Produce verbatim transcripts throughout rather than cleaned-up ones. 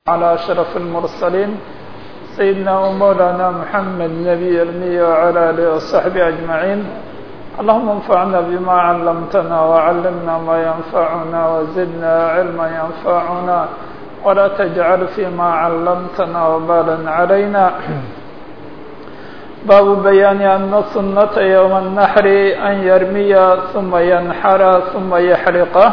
على أشرف المرسلين سيدنا ومولانا محمد نبي الأمي وعلى آله وصحبه أجمعين. اللهم انفعنا بما علمتنا وعلمنا ما ينفعنا وزدنا علما ينفعنا ولا تجعل فيما علمتنا وبالا علينا. باب بيان أن سنة يوم النحر أن يرمي ثم ينحر ثم يحرقه.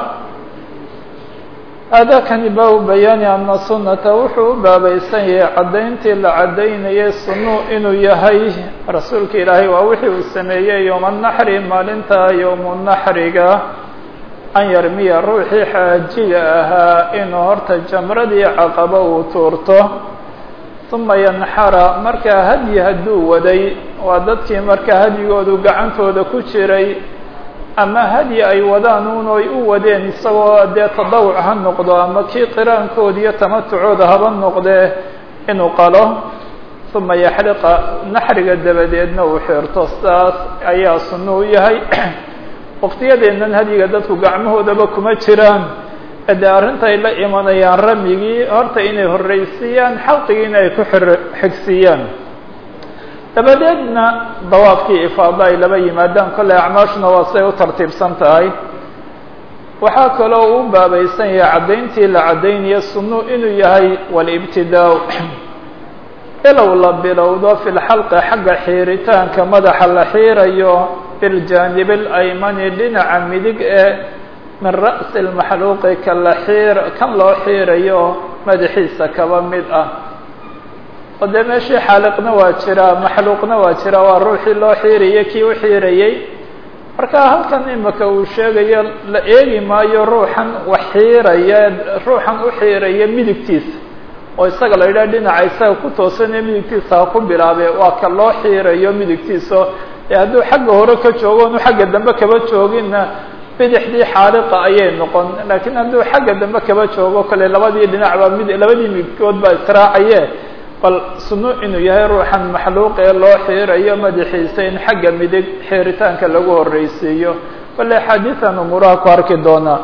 هذا كان باب بيان أن سنة وحو بابيسان عدينتي لعدين يسنو إنو يهي رسولك إلهي ووحي السمية يوم النحر مالنتا يوم النحر أن يرمي روحي حاجيها إنو هرت جمردي عقبه وطورته ثم ينحر مركا هدي هدو ودي وددك مركا هدي ودو قعنتو دو كتشري ama hadi ay wadaan uun oy u wadeen isagoo dee tadawuc ha noqdo ama kii qiraankood iyo tamatucooda haba noqdee inuu qalo uma yaxriqa naxriga dabadeedna uu xirto saas ayaa sunno u yahay. waqtiyadeennan hadiga dadku gacmahoodaba kuma jiraan ede arrinta ay la imanayaan ramyigii horta inay horreysiiyaan xalqigiina ay ku xigsiiyaan dabadeedna dawaafkii ifaada ay laba yimaadaan kolley acmaashuna waa say u tartiibsan tahay. waxaa kaloo uu baabaysan yahay caddayntii la caddaynayo sunnu inuu yahay walibtidaa ilow la bilowdo fi lxalqi xagga xiiritaanka madaxa la xiirayo biljaanib alaymani dhinaca midig ee min ra'si lmaxluuqi ka la xiir kan loo xiirayo madaxiisa kaba mid ah. oo dee meeshii xaaliqna waa jiraa maxluuqna waa jiraa waa ruuxii loo xiirayay kii u xiirayey. marka halkan imika uu sheegayo la eegi maayo ruuxan wax xiiraya ruuxan u xiiraya midigtiisa oo isaga la yidhaha dhinaca isaga ku toosanee midigtiisa ha ku bilaabe waa ka loo xiirayo midigtiisa ee hadduu xagga hore ka joogo onu xagga dambe kaba jooginna bidixdii xaaliqa ayay noqon. laakiin hadduu xagga dambe kaba joogo kale labadii dhinacba mid labadii midkood baa israacaye bal sunno inuu yahay ruuxan maxluuq ee loo xiirayo madaxiisa in xagga midig xiiritaanka lagu horreysiiyo. bale xadiiثan umuuraha ku arki doonaa.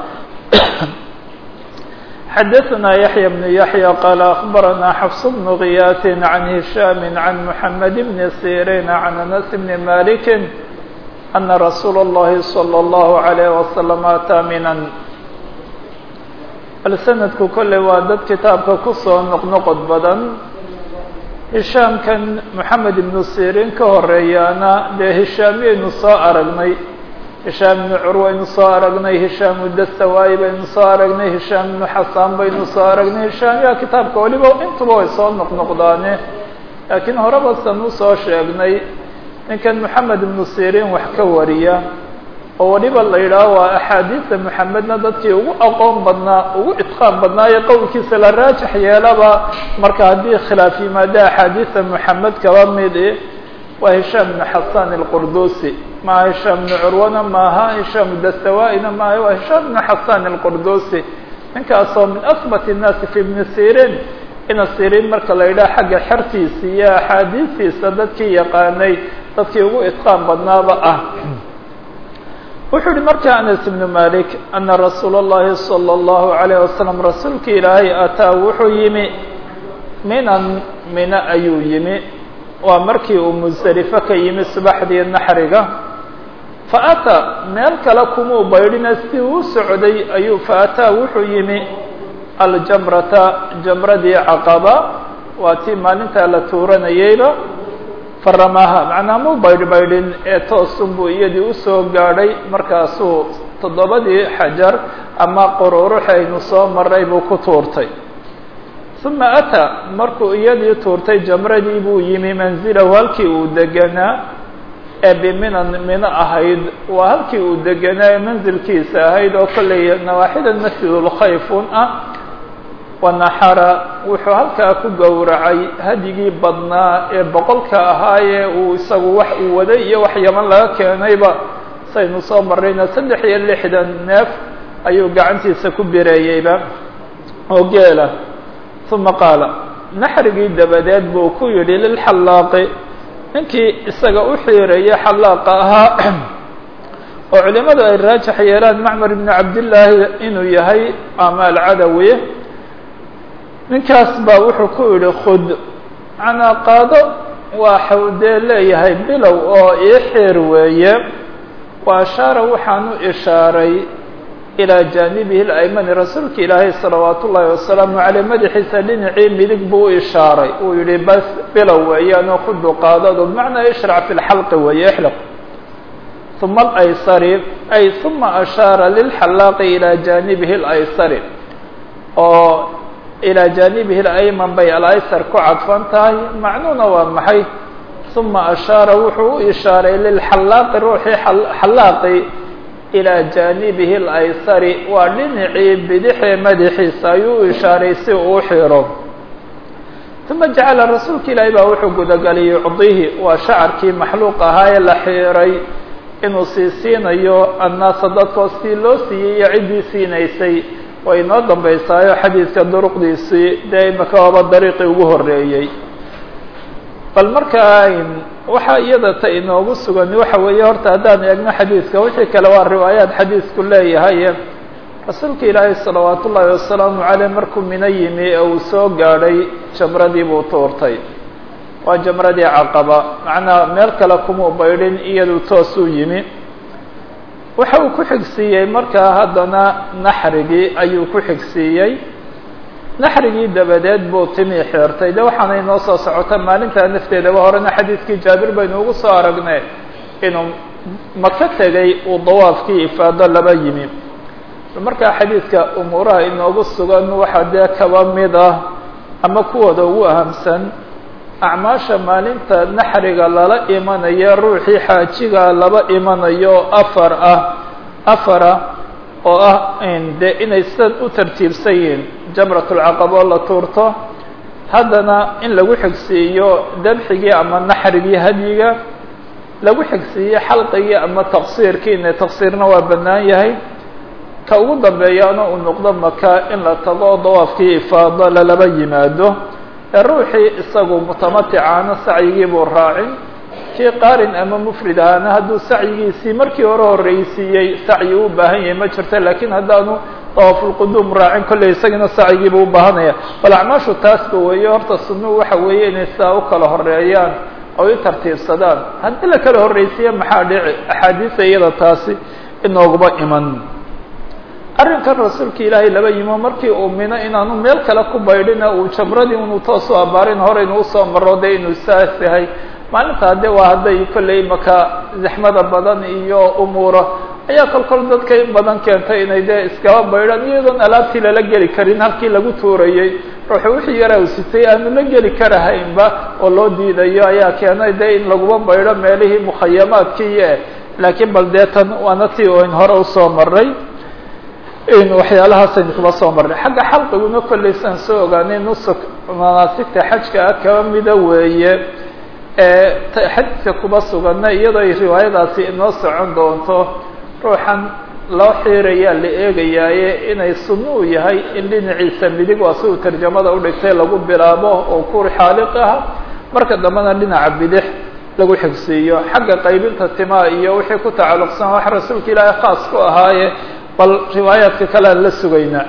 xadaثna yaحya بن yaحya qala aخbarana xfs بن غiyاt عan هisham عan mحamed بn sirin عan anas بn malik أna rasuul الlahi slى الlahu عalيه وasلم ataa minan. bal sanadku kolley waa dad kitaabka kusoo noqnoqod badan. hishaamkan moxamed ibnu sirin ka horeeyaana dee hishaamiyaynu soo aragnay. hishaam ibnu curwaynu soo aragnay, hishaam udastawaayi baynu soo aragnay, hishaam ibnu xasaan baynu soo aragnay. hishaamiya kitaabka waliba intuba way soo noqnoqdaane laakiin horeba san usoo sheegnay ninkan moxamed ibnu sirin wax ka wariya oo waliba la yidhaaho waa axaadiista moxamedna dadkii ugu aqoon badnaa ugu itqaan badnaa ee qowlkiisa la raajix yeelaba marka haddii khilaaf yimaada axaadiista moxamed kaba midi waa hishaam ibnu xasan alqurdusi maaha hishaam ibnu curwana maaha hishaam dastawaaina maaha waa hishaam ibnu xasan alqurdusi ninkaasoo min asbat الnaasi fi ibni sirin ina sirin marka la yidhaha xagga xertiisa iyo axaadiistiisa dadkii yaqaanay dadkii ugu itqaan badnaaba ah. wuxuu yihi marka anas ibnu malik ana rasuul اllahi salى اllahu عalayه wasalam rasuulka ilaahay ataa wuxuu yimi minan mina ayuu yimi waa markii uu musdelifo ka yimi subaxdii naxriga. faataa meel kale kumuu baydhina si uu socday ayuu faataa wuxuu yimi aljamrata jamradii caqaba waa tii maalintaa la tuuranayeyba. faramaha macnaa mu baydh baydhin ee toosun buu iyadii usoo gaadhay markaasuu toddobadii xajar ama qururuxaynu soo maray buu ku tuurtay. uma ataa markuu iyadii tuurtay jamradii buu yimi manzilahu halkii uu deganaa ee biminan mino ahayd waa halkii uu deganaa ee manzilkiisa ahayd oo kolley nawaaxida masjidulkhayfun ah. wanaxara wuxuu halkaa ku gowracay hadigii badnaa ee boqolka ahaayee uu isagu wax uu waday iyo wax yaman laga keenayba saynu soo marrayna saddex iyo lixdan neef ayuu gacantiisa ku bireeyeyba oo geela. uma qaala naxrigii dabadeed buu ku yidhi lilxallaaqi ninkii isaga u xiiraya xallaaqa ahaa oo culimadu ay raajix yeelaan macmar ibnu cabdillaahi inuu yahay ama alcadawi ninkaas baa wuxuu ku yihi khud macnaa qaado waxau dee leeyahay bilow oo ii xeer weeye wa ashaara waxaanu ishaaray ilaa jaanibihi اlaymani rasuulka ilaahay salawaat ullaahi wasalaamu caleyh madaxiisa dhinacii midig buu u ishaaray uu yihi bas bilow weeyaanoo khudu qaadado bimacnaa ishrac fi lxalqi weeye ixliq uma alaysari ay uma ashaara lilxalaaqi ilaa jaanibihi alaysari oo ilaa jaanibihi alayman bay alaysar ku cadfan tahay macnuuna waa maxay uma ashaara wuxuu u ishaaray lilxalaaqi ruuxii xalaaqi ilaa jaanibihi alaysari waa dhinacii bidixee madaxiisa ayuu u ishaaray si uu u xiro uma jacala rasuulka ilaahi baa wuxuu gudagalay yucdihi waa shacarkii maxluuq ahaa ee la xiiray inuu sii siinayo annaasa dadkoo sii loo siiyey iyo ciddii siinaysay way inoo dambaysaayo xadiidka duruqdiisii dee imaka oba dariiqii ugu horeeyey bal markaa waxaa iyada ta inoogu sugan waxa weeye horta haddaan eegno xadiidka wixii kale waa riwaayaad xadiidku leeyahay rasuulka ilaahay salawaat ullaahi wasalaamu caleyh markuu mino yimi ee uu soo gaadhay jamradii buu tuurtay waa jamradii caqaba macnaa meel kale kumuu baydhin iyadu toosuu yimi waxa uu ku xigsiiyey markaa haddana naxrigii ayuu ku xigsiiyey naxrigii dabadeed buu timii xeertay de waxaana inoo soo socota maalintaa nafteedaba horena xadiidkii jaabir baynu ugu soo aragnay inuu maka tegay uu dawaafkii ifaado laba yimi markaa xadiidka umuuraha inoogu sugan waxaa dee kaba mid ah ama kuwooda ugu ahamsan acmaasha maalinta naxriga lala imanayo ruuxii xaajiga laba imanayo afar ah afara oo ah dee inay sidan u tartiibsan yihiin jamratulcaqaba oo la tuurto haddana in lagu xigsiiyo dabxigii ama naxrigii hadyiga lagu xigsiiyo xalqigii ama taqsiirkiina taqsiirna waa bannaan yahay ka ugu dambeeyaana uu noqdo maka in la tago dawaafkii ifaado lalaba yimaado ee ruuxii isagu mutamaticaana sacyigii buu raacin kii qaarin ama mufrid ahaana hadduu sacyigiisii markii hore horreysiiyey sacyi u baahan yahay ma jirto laakiin haddaanu dawaafulquduum raacin kolley isagina sacyigii buu u baahanaya bal acmaashu taasba weeye horta sunnuhu waxa weeye inay sidaa u kala horeeyaan oo i tartiibsadaan haddii la kala horreysiiye maxaa dhici axaadiisa iyada taasi inooguma iman arrinkan rasuulka ilaahay laba yimo markii uu mino inaanu meel kale ku baydhina uu jamradii inuu toos u abaarin hore inuu usoo maro de inuu saas yahay maalintaa de waa hadday kolley maka zaxmada badan iyo umuura ayaa kol kol dadka in badan keentay inay dee iskaba baydhaan iyadoon alaabtii lala geli karin halkii lagu tuurayey ruuxu wixii yaraa u sitay aanu la geli karahaynba oo loo diidayo ayaa keenay de in laguma baydho meelihii mukhayamaadkiiye laakiin bal dee tan waana tii oyn hore usoo maray waxyaalahaasaynu kuba soo marnay xagga xalqiguna kolley saan soo ogaanay nusuk manaasigta xajka ah kaba mida weeye xadiidka kuba suganna iyadoo ay riwaayadaasi inoo socon doonto ruuxan loo xiirayaa la eegayaaye inay sunno u yahay in dhinaciisa midig waa si uu tarjamada udhigtay lagu bilaabo oo kuri xaaliq ah marka dambena dhinaca bidix lagu xigsiiyo xagga qaybinta timaa iyo wixii ku tacalluqsan wax rasuulka ilaahay khaas ku ahaaye bal riwaayaadka kale aan la sugaynaa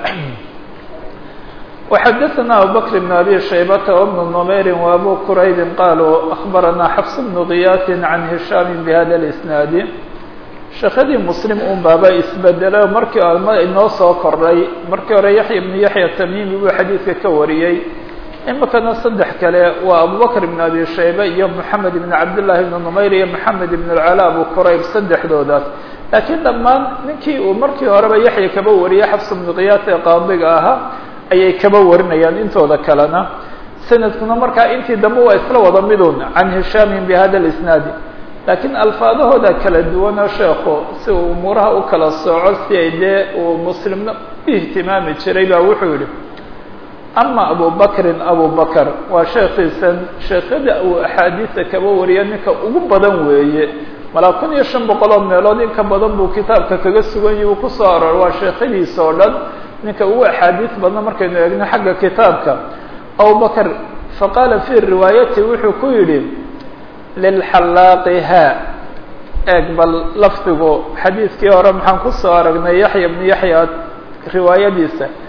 وxadثna abubكر بن أbي شhaybة وبن نmayr وأbو qrayb qalوا أخbarana xفs بن غiyاث عan هiشhاm بhada الإسناad sheekadii mslim un baaba isbedelo markii alma inoo soo kordhay markii hore yaحya بن yaحya tamimi buu xadiidka ka wariyey imikana saddex kale waa abubكر بن أbي شhaybة iyo محamed بن cabdاللahi بن نmayr iyo محamed بن العlا abu qrayb saddexdoodaas laakiin dhammaan ninkii uu markii horeba yaxya kaba wariyey xafs بن غiyاث ee qaadiga ahaa ayay kaba warinayaan intooda kalena sanadkuna markaa intii dambe waa isla wada midun can hishaamin bihada اlisnaadi laakiin alfaadahooda kala duwanoo sheekhu si uu umuuraha u kala sooco si ay dee uu muslimna u ihtimaami jiray baa wuxuu yihi ama abu bakrin abu bakr waa sheekiisan sheekada uu axaadiisa kaba wariya ninka ugu badan weeye malaa kun iyo shan boqol oo meelood in ka badan buu kitaabka kaga sugan yahi uu kusoo aroor waa sheekadiisa oo dhan ninka ugu axaadiis badna markaynu eegno xagga kitaabka abubakr faqaala fii riwaayati wuxuu ku yidhi lilxalaaqi ha eeg bal lafdigu xadiidkii hore maxaan kusoo aragnay yaxya bnu yaxya riwaayadiisa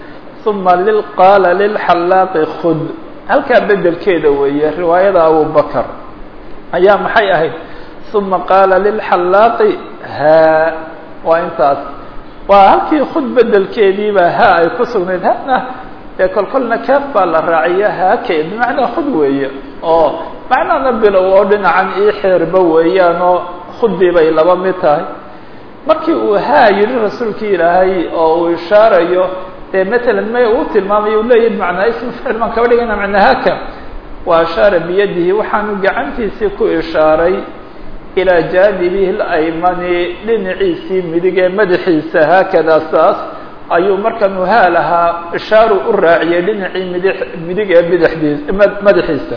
ثuma qaala lilxallaaqi khud halkaa bedelkeeda weeye riwaayada abubakr ayaa maxay ahayd ثuma qaala lilxallaaqi haa waa intaas waa halkii khud bedelkeediiba ha ay ku sugnayd hana dee kol kolna kaaf baa la raaciya haake bimacnaa khud weeye oo macnaana bilow oo dhinacan ii xeerba weeyaan oo khudii bay laba mid tahay markii uu haa yidhi rasuulkii ilaahay oo uu ishaarayo dee matalan may uu tilmaamayo u leeyahy macnaa ismu ficil baan kaba dhigana macnaa haaka wa ashaara biyadihi waxaanu gacantiisii ku ishaaray ilaa jaanibihi laymani dhinaciisii midig ee madaxiisa haakadaa saas ayuu markan uu haa lahaa ishaaru u raaciyay dhinacii mid midig ee bidixdiis madaxiisa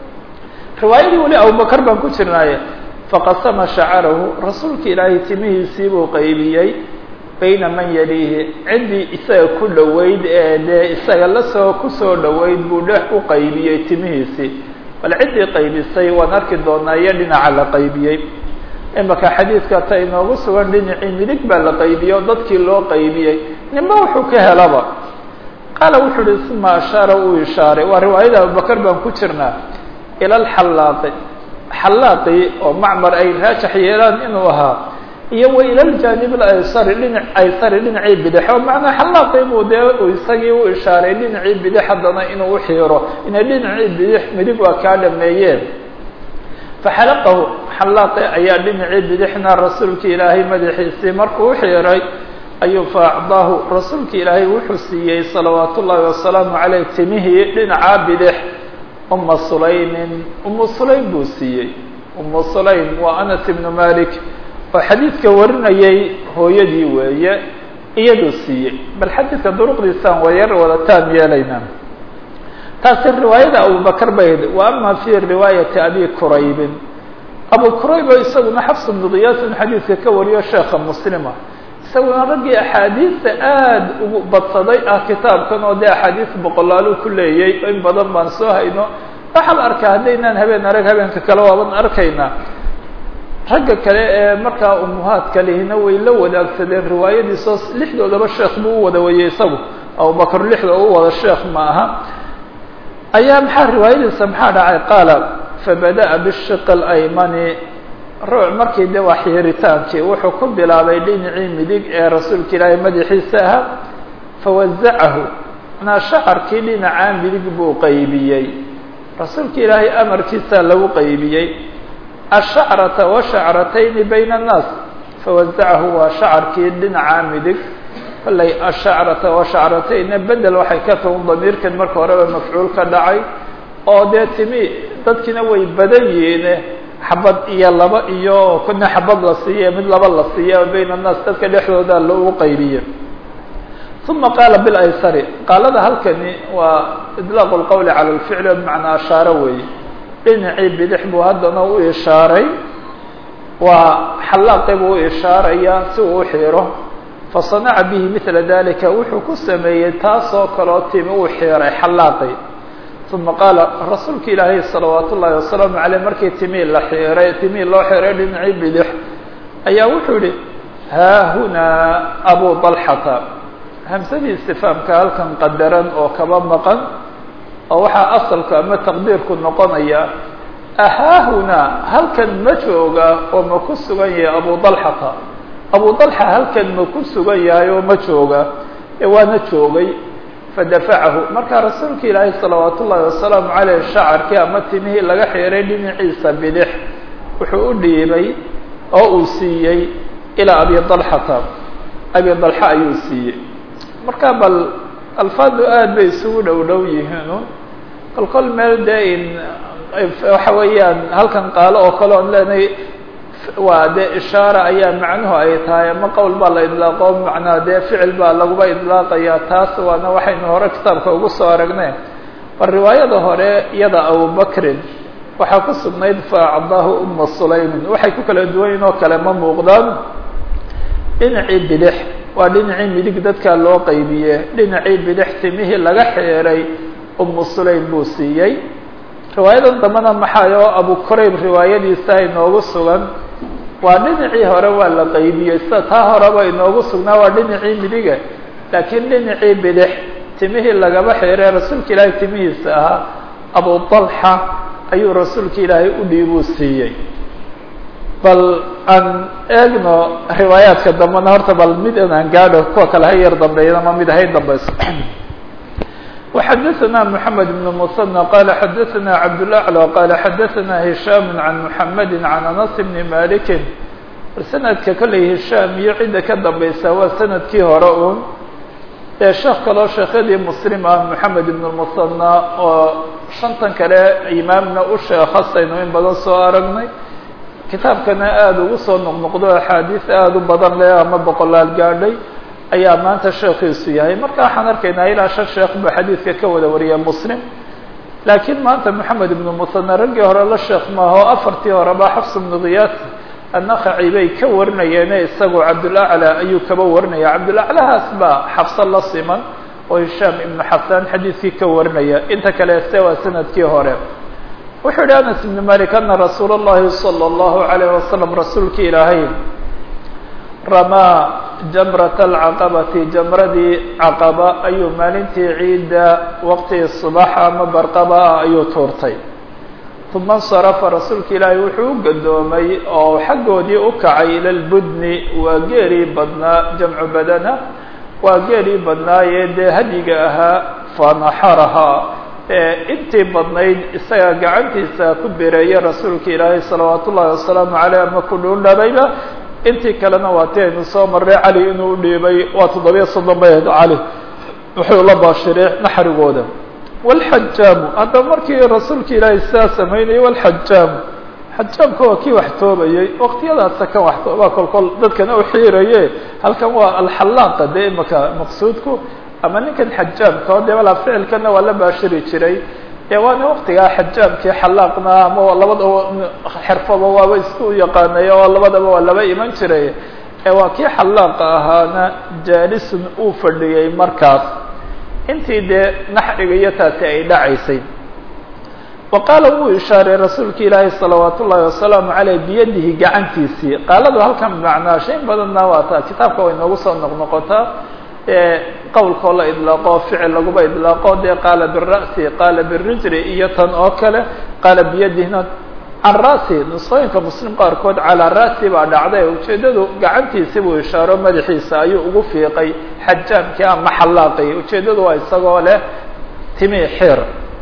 riwaayadii weli abubakr baan ku jirnaaye faqasama shacarahu rasuulka ilaahay timihiisii buu qaybiyey bayna man yaliihi ciddii isaga ku dhoweyd ee dee isaga lasoo kusoo dhoweyd buu dhex u qaybiyey timihiisii bal ciddii qaybisay waan arki doonaa iyo dhinaca la qaybiyey imaka xadiidka ta inoogu sugan dhinacii midig baa la qaybiyey oo dadkii loo qaybiyey ninba wuxuu ka helaba qaala wuxuu uhi uma ashaara uu ishaaray waa riwaayada abubakr baan ku jirnaa ila alxallaaqi xallaaqi oo macmar ay raajax yeelaan inuu ahaa iyo wa ila ljaanib aysari dhinac aysari dhinacii bidix oo macnaa xallaaqi buu dee isagii u ishaaray dhinacii bidix haddana inuu uxiiro inay dhinacii bidix midig waa kaa dhameeyeen faxalaqahu xallaaqi ayaa dhinacii bidixna rasuulka ilaahay madaxiisii markuu uxiiray ayuu faacdaahu rasuulka ilaahay wuxuu siiyey salawaat ullaahi wasalaamu caleyh timihii dhinacaa bidix uma sulaymin umu sulaym buu siiyey umu sulaym waa anas ibnu malik oo xadiidka warinayay hooyadii weeye iyaduu siiyey bal xadiidka duruqdiisaan waa yar wada taam yeelaynaa taasi riwaayada abubakr bayd wa ama fi riwaayati abi quraybin abu qurayb oo isaguna xafs ibnu qiyaas in xadiidka ka wariyo sheekha muslima isaguna raggii axaadiista aada ugu badsaday ah kitaabkan oo dee axaadiis boqolaalu ku leeyay in badan baan soo hayno waxaa la arkaa haddaynaan habeen arag habeenka kale waaban arkaynaa ragga kale ee markaa umuhaadka lihina way la wadaagsadeen riwaayadiisoo lixdoodaba sheekh buu u wada weyey isagu abubakr lixda u wada sheekh ma aha ayaa maxaa riwaayadiisa maxaa dhacay qaala fabada'a bishiq alaymani ruuc markii de waa xiiritaankii wuxuu ku bilaabay dhinacii midig ee rasuulka ilaahay madaxiisa ahaa fawazacahu manaa shacarkii dhinacaa midig buu qaybiyey rasuulka ilaahay amarkiisaa lagu qaybiyey ashacrata washacratayni bayna annaas fawazacahu waa shacarkii dhinacaa midig kollay ashacrata washacratayna bedel waxay ka tagun damiirkan marka horeba mafcuul ka dhacay oo dee timi dadkiina way badan yihiin xabad iyo laba iyo kuna xabad la siiye mid laba la siiye bayna annaas dadka dhexdooda loogu qaybiye uma qaala bilaysari qaalada halkani waa idlaaqu lqowli cala lficli bimacnaa ashaaro weeye dhinacii bidix buu haddana u ishaaray waa xallaaqi buu u ishaaraya si uu u xiiro fasanaca bihi mila dalika wuxuu ku sameeyey taasoo kaloo timi uu xiiray xallaaqi uma qaala rasuulka ilaahay salawaat ullaahi wasalaamu caleyh markii timii la xiiray timii loo xiiray dhinacii bidix ayaa wuxuu yihi haa hunaa abu dalxata hamsadii istifaamka halkan qadaran oo kaba maqan oo waxaa asalka ama taqdiirku noqonaya ahaahunaa halkan ma jooga oo ma ku sugan yahay abu dalxata abu dalxa halkan ma ku sugan yahay oo ma jooga ee waana joogay fadafacahu markaa rasuulka ilaahay salawaat ullaahi wasalaamu caleyh shacarkii ama timihii laga xiiray dhinaciisa bidix wuxuu u dhiibay oo uu siiyey ilaa abi dalxata abi dalxa ayuu siiyey markaa bal alfaadu aad bay isugu dhow dhow yihiin kol kol meel dee in waxa weeyaan halkan qaalo oo kale oon leenahay waa dee ishaara ayaa macnuhu ay tahay ama qowl baa la idlaaqo macnaa dee ficil baa laguba idlaaqaya taas waana waxaynu hore kitaabka ugu soo aragneen bal riwaayada hore iyada abubakrin waxaa ku sugnayd faacdaahu uma sulaymin waxay ku kala duwan yihin oo kale ma muuqdaan dhinacii bidix waa dhinacii midig dadkaa loo qaybiye dhinacii bidix timihii laga xiiray umu sulaym buu siiyey riwaayadan dambana maxay oo abu qurayb riwaayadiisa inoogu sugan waa dhinacii hore waa la qaybiyey sida taa horeba inoogu sugnaa waa dhinacii midiga laakiin dhinacii bidix timihii lagaba xiray rasuulka ilaahay timihiisa ahaa abu طalxa ayuu rasuulka ilaahay u dhiibuu siiyey. bal aan eegno riwaayaadka dambena horta bal mid inaan gaadho kuwa kale ha yar dambeeyana ma mid hay dambayso. وxadثna محamed بن mثنى qال xadثna cabdالأعlى qال xadثna هiشhام عan محamd عan أنس بن mالك. sanadka kolley هiشhام iyo cidda ka dambaysa waa sanadkii hore un ee sheekh kaloo sheekhyadii mslim ah محamed بن المثنى oo shantan kale imaamna u sheekhasaynu in badan soo aragnay, kitaabkana aada ugu soo noqnoqdo axaadiis aada u badan leh ama boqolaal gaadhay ayaa maanta sheekhiisu yahay. marka waxaan arkaynaa ilaa shan sheekh buu xadiidka ka wada wariya muslim, laakiin maanta moxamed ibnu musanna raggii hore la sheekh maaho afartii horeba xafs ibnu khiyaas annakhaci bay ka warinayeene isagoo cabdulacla ayuu kaba warinaya. cabdulaclahaas baa xafso la siman oo hishaam ibnu xasaan xadiidkii ka warinaya, inta kale se waa sanadkii hore. wuxuu yihi anas ibn malik ana rasuula اllahi salى اllahu alayh wasalam rasuulki ilaahay ramaa jamrat alcaqabati jamradii caqaba ayuu maalintii ciidda waqtigii subaxa ama barqaba ah ayuu tuurtay. uma insarafa rasuulka ilaahay wuxuu u gadoomay oo xaggoodii u kacay ila lbudni, waa geerii badnaa jamcu badana, waa geerii badnaayee dee hadyiga ahaa fanaxarahaa intii badnayd isaga gacantiisa ku bereeyay rasuulka ilaahay salawaat ullahi wasalaamu caleyh ama ku dhuundhabayba, intii kalena waa ti aynu soo marray cali inuu u dhiibay waa toddobiya soddon bay ahayd cali wuxuu la baashiray naxrigooda. walxajaamu haddaba markii rasuulka ilaahay sidaa samaynayay walxajaamu xajaamka waa kii wax toobayey waqtiyadaasa kan wax toobaa kolkol dadkana u xiiraye, halkan waa alxallaaqa dee imaka maqsuudku ama ninkan xajaamka o dee walaa ficilkana waa la baashiri jiray ee waana waqtigaa xajaamkii xallaaqna ama labadaba xirfaba waaba isku yaqaanay oo labadaba waa laba iman jiray, ee waa kii xallaaqa ahaana jaalisun uu fadhiyey markaas intii dee naxriga iyo taasi ay dhacaysay. wa qaala wuu ishaaray rasuulka ilaahay salawaat ullahi wasalaamu caleyh biyadihi gacantiisii. qaaladu halkan bimacnaa shay badanna waa taa kitaabka way noogu soo noqnoqotaa, qowlkoo la idlaaqo ficil laguba idlaaqo dee qaala bira'si qaala birijli iyo tan oo kale qaala biyadihna can ra'si. nusooyinka muslim qaarkood calaa ra'si baa dhacday, ujeeddadu gacantiisi buu ishaaro madaxiisa ayuu ugu fiiqay xajaamkii ama xallaaqi, ujeeddadu waa isagoo leh timi xir.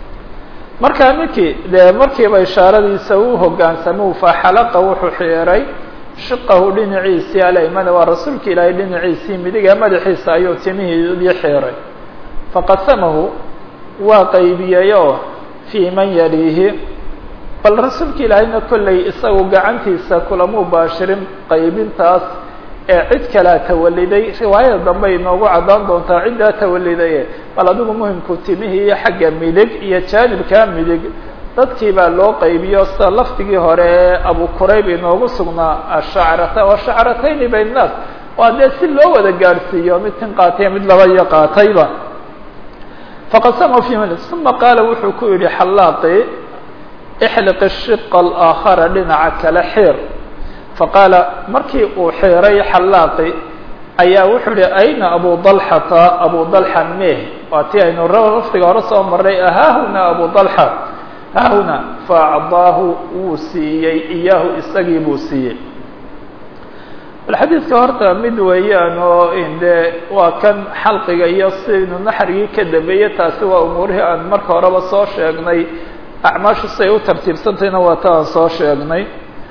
markaa ninkii dee markiiba ishaaradiisa uu hogaansamay faxalaqa wuxuu xiiray shiqahu dhinaciisii alaymana waa rasuulka ilaahay dhinaciisii midiga madaxiisa ayuu timihiidii xiiray. faqasamahu waa qaybiyey oo fii man yaliihi, bal rasuulka ilaahayna kollay isagu gacantiisa kulamuu baashirin qaybintaas ee cid kalea tawaliday. riwaayada dambe inoogu caddaan doontaa ciddaa tawalidaye, bal adigu muhimku timihii iyo xagga midig iyo jaanibkaa midig dadkii baa loo qaybiyo sida laftigii hore ee abu kurayb inoogu sugnaa ashacrata washacratayni bayn naas, waa dee si loo wada gaadhsiiyo mid tin qaatay mid laba iyo qaatayba. faqasamahu fi man uma qaala wuxuu ku yidhi xallaaqi ixliq shiqa alaakhara dhinaca kale xiir. faqaala markii uu xiiray xallaaqi ayaa wuxuu yihi ayna abu dalxata abu dalxa meh, waa ti aynu laftiga hore soo marray ahaahuna abu dalxa haahuna faacdaahu wuu siiyey iyaahu isagii buu siiyey. bal xadiidka horta mid weeyaan oo indee waa kan xalqiga iyo sidaynu naxrigii ka dambeeyey, taasi waa umuurihii aan marka horeba soo sheegnay, acmaashu siay u tartiibsantayna waa ta aan soo sheegnay.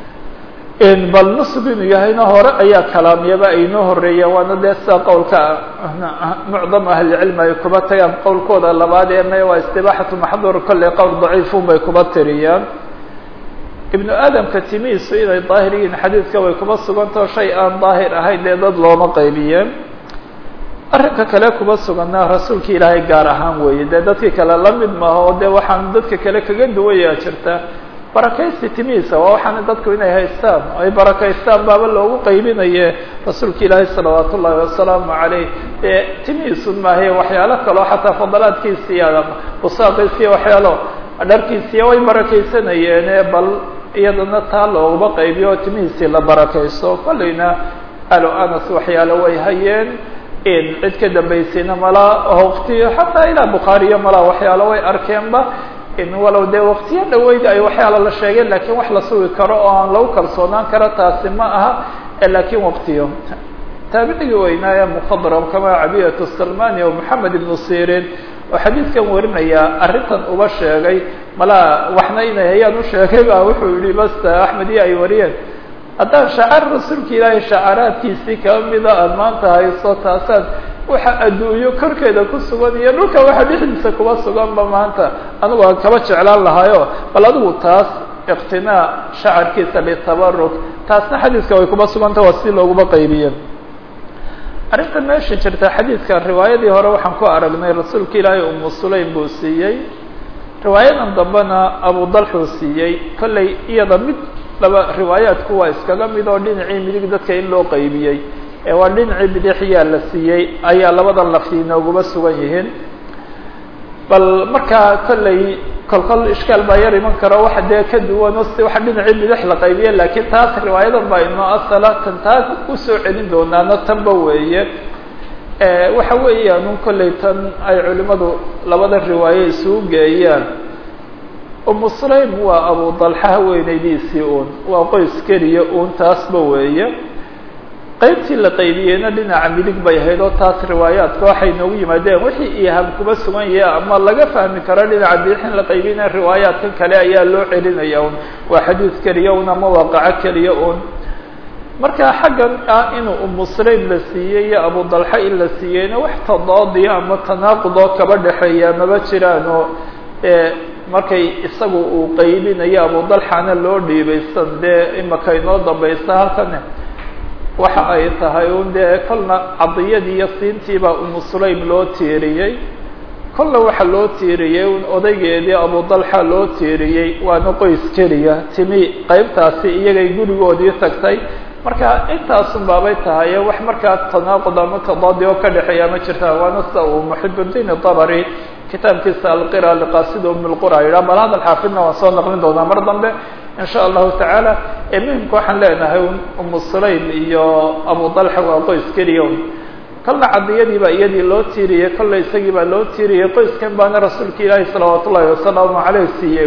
bal nusb inuu yahayna hore ayaa kalaamyaba aynoo horeeya, waana dee sida qowlka mucdam ahlicilmi ay kuba tagaan. qowlkooda labaad ee may waa istibaaxatu maxduur, kolley qowl daciifun bay kuba tiriyaan. ibnu aadamka timihiisu inay daahir yihiin xadiidka way kuba sugantao shay aan daahir ahayn dee dad looma qaybiyeen. arrinka kale kuba suganaa rasuulka ilaahay gaar ahaan weeye, dee dadkii kale la mid maaha oo dee waxaan dadka kale kaga duwayaa jirta barakaysti timihiisa, waa waxaana dadku inay haystaan ay barakaystaan baaba loogu qaybinaye rasuulka ilaahay salawaat ullahi wasalaamu caleyh ee timihiisun maahae waxyaalo kaleo xataa fadalaadkiisiiya busaaqiisiiya waxyaalo dharkiisiiya way barakaysanayeen, bal iyadana taa looguma qaybiyo oo timihiisii la barakaysto. kolleyna alo anas waxyaalo way hayeen cid ka dambaysayna malaa waqtiyo xataa ilaa bukhaariyo malaa waxyaalo way arkeenba walow dee waqtiyo dhaweyd ay waxyaala la sheegeen lakiin wax la sugi karo oo aan lagu kalsoonaan karo taasi ma aha lakiin waqtiyo taabicigii weynaaye mukadram kama cabiyatu salmani o moxamed ibnu sirin oo xadiidkan warinaya arrintan uba sheegay malaa waxna inay hayaan u sheegay ba wuxuu yihi basta axmed iyo ay wariyeen haddaan shacaar rasuulka ilaahay shacaaraadkiisii kaba mida aad maanta hayso taasaad waxa adduunyo korkeeda ku sugan iyo dhulka waxa dhexdiisa kuba suganba maanta anigu aan kaba jeclaan lahaayo bal adigu taas iqtinaa shacarkiisa litabaruk taasna xadiiska way kuba suganta waa si looguba qaybiyeen arrinta meesha jirta xadiidka riwaayadii hore waxaan ku aragnay rasuulka ilaahay umu sulaym buu siiyey riwaayadan dambena abu dalxuu siiyey kollay iyada mid laba riwaayaadku waa iskaga mid oo dhinacii midig dadka in loo qaybiyey ee waa dhinacii bidixyaa la siiyey ayaa labada lafti inooguma sugan yihiin bal markaa kollay kolkol ishkaal baa yar iman karo waxa dee ka duwano si waxa dhinacii bidix la qaybiye lakiin taas riwaayadan baa inoo asala tan taas usoo celin doonaano tanba weeye waxa weeyaan un kollay tan ay culimadu labada riwaaye isugu geeyaan umu sulaym waa abu dalxa haweenaydiisii un waa qoys keliya un taasba weeye qaybtii la qaybiyeyna dhinaca midig bay ahayd oo taas riwaayaadka waxay noogu yimaadeen wixii iham kuba sugan yahay ama laga fahmi karo dhinaca bidix in la qaybiyeyna riwaayaadkan kale ayaa loo celinaya un waa xadiid keliya un ama waaqaco keliya un marka xaggan ah inuu umu sulaym la siiyey iyo abu dalxa in la siiyeyna wax tadaadiya ama tanaaqudoo kaba dhexeeya maba jiraano markay isagu uu qaybinayo abu dalxana loo dhiibaysan dee imaka inoo dambaysa halkan waxa ay tahay un dee kolna cadiyadii iyo siintiibaa umu sulaym loo tiiriyey kolna waxa loo tiiriyey un odaygeedii abu dalxa loo tiiriyey waana qoys keliya timi qaybtaasi iyagay gurigoodii tagtay marka intaasun baabay tahay wax markaa tanaaqud ama tadaadi oo ka dhexeeya ma jirta waana sida uu muxibudiin dabari kitaabkiisa alqira liqasid um lqura yidhaha bal hadal xaafidna waan soo naqlin doonaa mar dambe in sha allahu tacaala ee muhimka waxaan leenahay umu sulaym iyo abu dalxa waa qoys keliya kolna cadiyadii baa iyadii loo tiiriyey kolla isagii baa loo tiiriyey qoyskan baana rasuulka ilaahi salawaat ullahi wasalaamu caleyh siiyey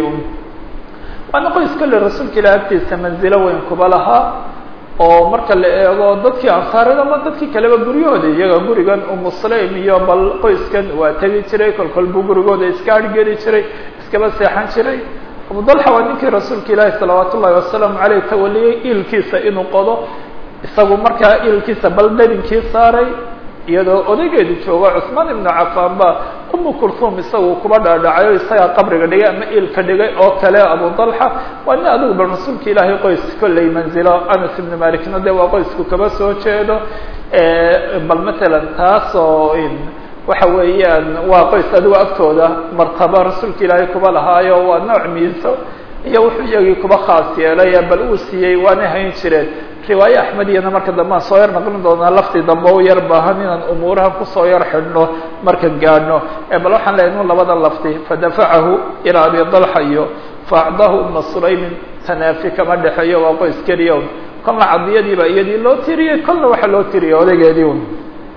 waana qoys kolle rasuulka ilahi agtiisa manzilo weyn kuba lahaa oo marka la eego dadkii ansaarada ama dadkii kaleba guryahooda iyaga gurigan umu sulaym iyo bal qoyskan waa tegi jiray kolkol buu gurigooda iska argeli jiray iskaba seexan jiray abu dalxa waa ninkii rasuulka ilaahi salawaat ullahi wasalaamu caleyh tawaliyey iilkiisa inuu qodo isagu markaa iilkiisa bal dharinkii saaray iyadoo odaygeedu joogo cusmaan ibnu cafaan ba umu kulthum isagu kuba dhaadhacayo isagaa qabriga dhigay ama iilka dhigay oo kale abu dalxa waa nin adigu bal rasuulka ilaahay qoys kollay manzilo anas ibnu malikna dee waa qoysku kaba soo jeedo bal matalan taas oo waxa weeyaan waa qoys adigu agtooda martaba rasuulka ilaahay kuba lahaayo waa nooc miiso iyo wuxuu iyagii kuba khaas yeelay bal uu siiyey waana hayn jireen riwaaye axmed iyana marka dambe aan soo yar naqlin doonaa laftii dambe u yar baahan inaan umuuraha kusoo yar xidhno markan gaadhno bal waxaan leeyahay in labada lafti fadafacahu ilaa abi dalxa iyo faacdahu uma sulaymin tanaafi kama dhexeeyo waa qoys keliya kolna cadiyadiiba iyadii loo tiriyey kolna waxaa loo tiriyey odaygeedii un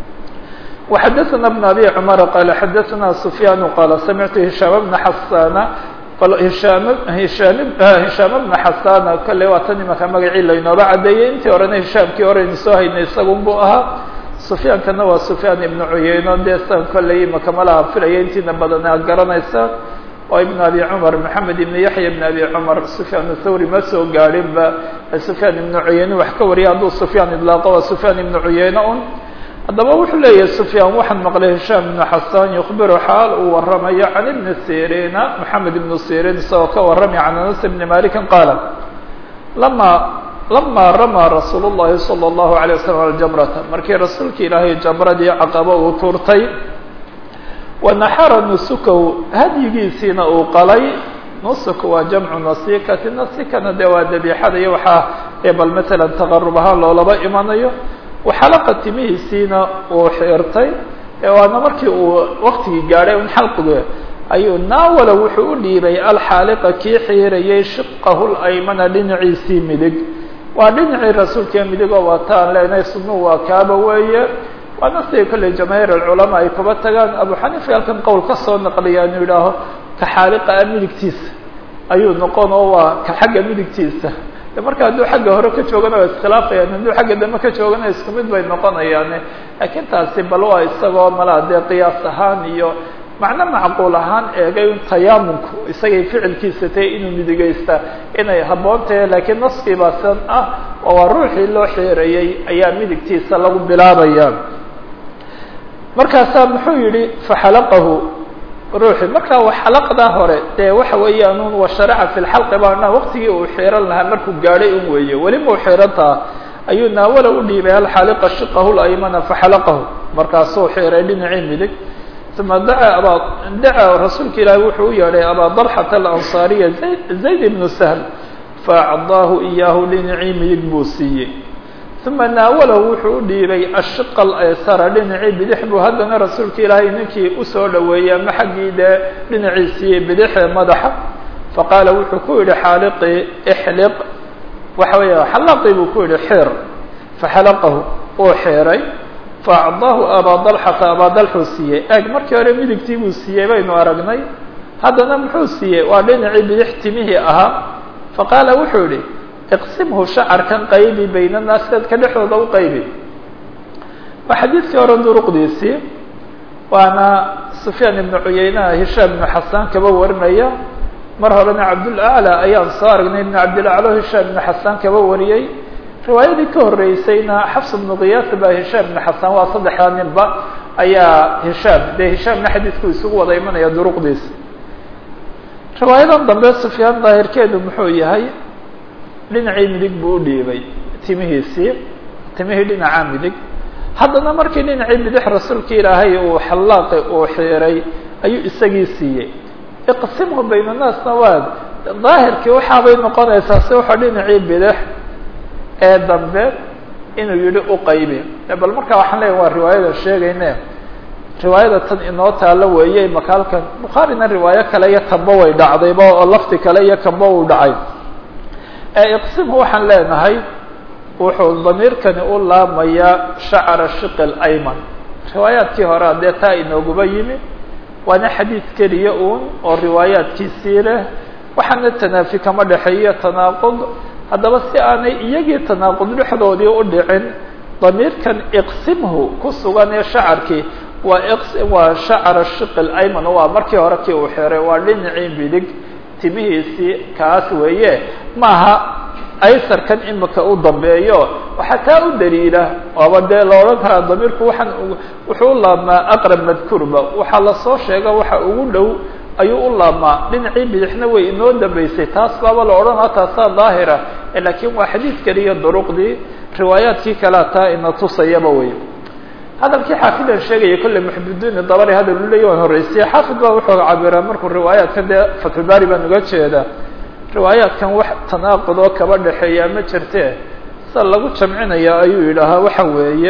وxadثna بن abي cmر qال xadثna سفyاn qال samictu هisham بna xasana hishaam bna xasana kale waa tan imaka magacii laynooba cadeeyey intii horena hishaamkii horeynu soo haynay isagun buu ahaa sufyaankana waa sufyaan ibnu cuyeyno dee san kolley imaka malaha filaya intiina badanaa garanaysa oo ibn abi cumar maxamed ibn yaxya ibn abi cumar sufyaan thawri ma soo gaadhin ba sufyaan ibnu cuyeyne wax ka wariya hadduu sufyaan idlaaqo waa sufyaan ibnu cuyeyne un haddaba wuxuu leeyahay sufyaan waxaan maqlay hishaam ibnu xasan yukhbiru xaal uu waramayo can ibni sirina moxamed ibnu sirin isagoo ka warramay can anas ibni malikin qaala lama lama ramaa rasuul llahi salى اllahu alay wasalam aljamrata markii rasuulka ilaahay jamradii caqabo uu tuurtay wanaxara nusukahu hadyigiisiina uu qalay nusuk waa jamcu nasikati nasikana dee waa dabiixada iyo waxaa ee bal matalan taqarub ahaan loolaba imanayo waxalaqa timihiisiina uu xirtay waana markii uu waktigii gaadhay un xalqiga ayuu naawala wuxuu u dhiibay alxaaliqa kii xiirayay shiqahu laymana dhinaciisii midig waa dhinacii rasuulka midigoo waataan leenahay sunuu waa kaaba weeye waana siday kolley jamaahiir alculamaa ay kuba tagaan abu xaniifa halkan qowl ka soo naqliya inuu yidhaaho ka xaaliqa ah midigtiisa ayuu noqon oo waa ka xagga midigtiisa marka hadduu xagga hore ka joogana waa iskhilaafayaan hadduu xagga dambe ka joogana isku mid bay noqonayaane laakiin taasi bal waa isagoo malaa dee qiyaas ahaan iyo macno macquul ahaan eegay tayaamunku isagay ficilkiisa tahay inuu midigaysta inay habboon tahay laakiin naskii baa san ah oo waa ruuxii loo xeerayey ayaa midigtiisa lagu bilaabaya markaasaa muxuu yihi faxalaqahu ruuxi marka xalaqdaa hore dee waxa weeyaan un washaraca fi lxalqi baana waqtigii uu xiiran lahaa markuu gaadhay un weeye weli mau xiirantaa ayuu naawala u dhiibay alxaaliqa shiqahu laymana faxalaqahu markaasuu xiiray dhinacii midig uma dacaa abaa dacaa rasuulka ilaahi wuxuu u yeedhay abaa dalxata alansaariya zayd ibnu sahl faacdaahu iyaahu dhinacii midig buu siiyey uma naawalahu wuxuu u dhiibay ashiqa alaysara dhinacii bidix buu haddana rasuulka ilaahay ninkii usoo dhaweeyey ama xaggii dee dhinaciisiiyey bidixee madaxa faqaala wuxuu ku yidhi xaaliqii ixliq waxa weeya xalaqii buu ku yidhi xeer faxalaqahu uu xeeray faacdaahu abaa dalxata abaa dalxuu siiyey eeg markii hore midigtii buu siiyey baynu aragnay haddana muxuu siiyey waa dhinacii bidix timihii ahaa faqaala wuxuu yihi iqsimhu shacarkan qaybi bayna naas dadka dhexdooda u qaybi waa xadiidkii hore duruqdiisii waana sufyaan ibnu cuyeynaha hishaam ibnu xasaan kaba warinaya mar horena cabdulaclى ayaan soo aragnay ibn cabdilaclo hishaam ibnu xasaan kaba wariyey riwaayadii ka horeysayna xafs ibnu kiyaas baa hishaam ibnu xasaan waa saddexdaa ninba ayaa hishaam dee hishaamna xadiidku isugu wada imanaya duruqdiisa riwaayadan dambe sufyaan daahirkeedu muxuu yahay dhinacii midig buu u dhiibay timihiisii timihii dhinaca midig haddana markii dhinacii bidix rasuulka ilaahay uu xallaaqi uu xiiray ayuu isagii siiyey iqsimhu bayna naasna waa daahirkii waxaabay noqonaysaa si wuxuu dhinacii bidix ee dambe inuu yihi u qaybi bal markaa waxaan leeyahy waa riwaayada sheegayne riwaayada tan inoo taalo weeye maka halkan bukhaarina riwaayo kale iyo kanba way dhacdayba oo lafti kale iyo kanba uu dhacay iqsimhu waxaan leenahay wuxuu damiirkani u laamayaa shacara shiq alayman riwaayaadkii hore haddee taa inooguba yimi waana xadiid keliya uun oo riwaayaadkiisii leh waxaana tanaafi kama dhexeeyo tanaaqud haddaba si aanay iyagii tanaaqud dhexdoodii u dhicin damiirkan iqsimhu ku sugan ee shacarkii waa waa shacara shiq alayman waa markii hore kii uu xiray waa dhinacii midig timihiisii kaas weeye maaha aysarkan imika u dambeeyo waxaa taa u daliila waaba dee la odhan karaa damiirku waxaan wuxuu u laabmaa aqrab madkuurba waxaa lasoo sheega waxa ugu dhow ayuu u laabmaa dhinacii bidixna way inoo dambeysay taas baaba la odhanaa taasaa daahira laakiin waa xadiid keliya duruqdii riwaayaadkii kalea taa ina tusayaba wey hadalkii xaafidan sheegaya kolley muxibudini dabari hadal u leeya waan horreysay xaafid baa wuxuu cabiraa markuu riwaayaadkan dee fatxulbaari baan uga jeedaa riwaayaadkan wax tanaaqud oo kaba dhexeeyaa ma jirtee sida lagu jamcinaya ayuu yidhaahaa waxa weeye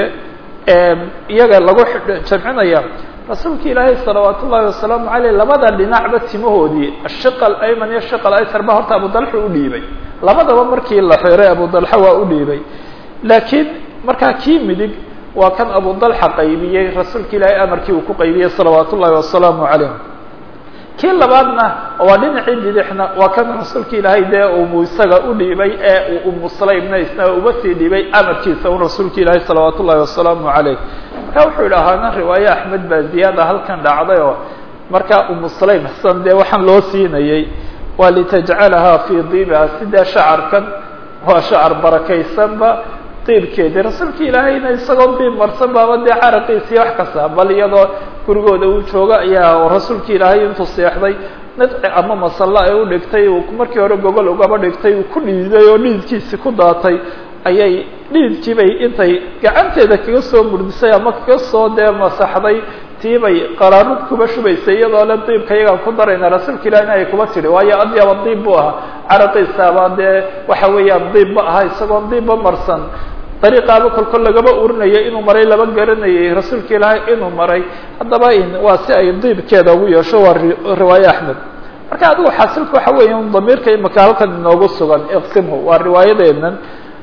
iyaga lagu jamcinaya rasuulka ilaahay salawaat ullahi wasalaamu caleyh labada dhinacba timahoodii ashiq alayman iyo shiq alaysar ba horta abudalxa u dhiibay labadaba markii la xiray abudalxa waa u dhiibay laakiin markaa kii midig waa kan abudalxa qaybiyey rasuulka ilaahay amarkii uu ku qaybiyey salawaat ullahi wasalaamu calayh kii labaadna waa dhinacii bidixna waa kan rasuulka ilaahay dee uu isaga u dhiibay ee uu umu sulaymna isna uga sii dhiibay amarkiisa un rasuulka ilaahay salawaat ullahi wasalaamu calayh marka wuxuu yidhahaana riwaaye axmed baa ziyaada halkan dhacday oo markaa umu sulaym xasan dee waxaan loo siinayey waa litajcalahaa fii diibiha sidee shacarkan waa shacar barakaysanba diibkeedii rasuulka ilaahayna isagoo diib marsan baaba dee caraqiisii wax kasta bal iyadoo gurigooda uu jooga ayaa rasuulka ilaahay intuu seexday nadci ama masalla ay u dhigtay uu markii hore gogol ugaba dhigtay uu ku dhiiday oo dhiidkiisii ku daatay ayay dhiidkiibay intay gacanteeda kaga soo murdisay ama kaga soo dee masaxday tiibay qaraarud kuba shubaysay iyadoo le diibka iyagaan ku darayna rasuulka ilahina ay kuba tidhi waayo adyaba diib buu ahaa caraqiisaaba dee waxa weeyaan diib ma aha isagoon diibba marsan dariiqaaba kolkol lagaba urinaya inuu maray laba garanayay rasuulka ilaahay inuu maray haddaba waa si ay diibkeeda ugu yeesho waa riwaaye axmed marka adigu xaasilka waxa weeya damiirka imika halkan inoogu sugan iqsimhu waa riwaayadeennan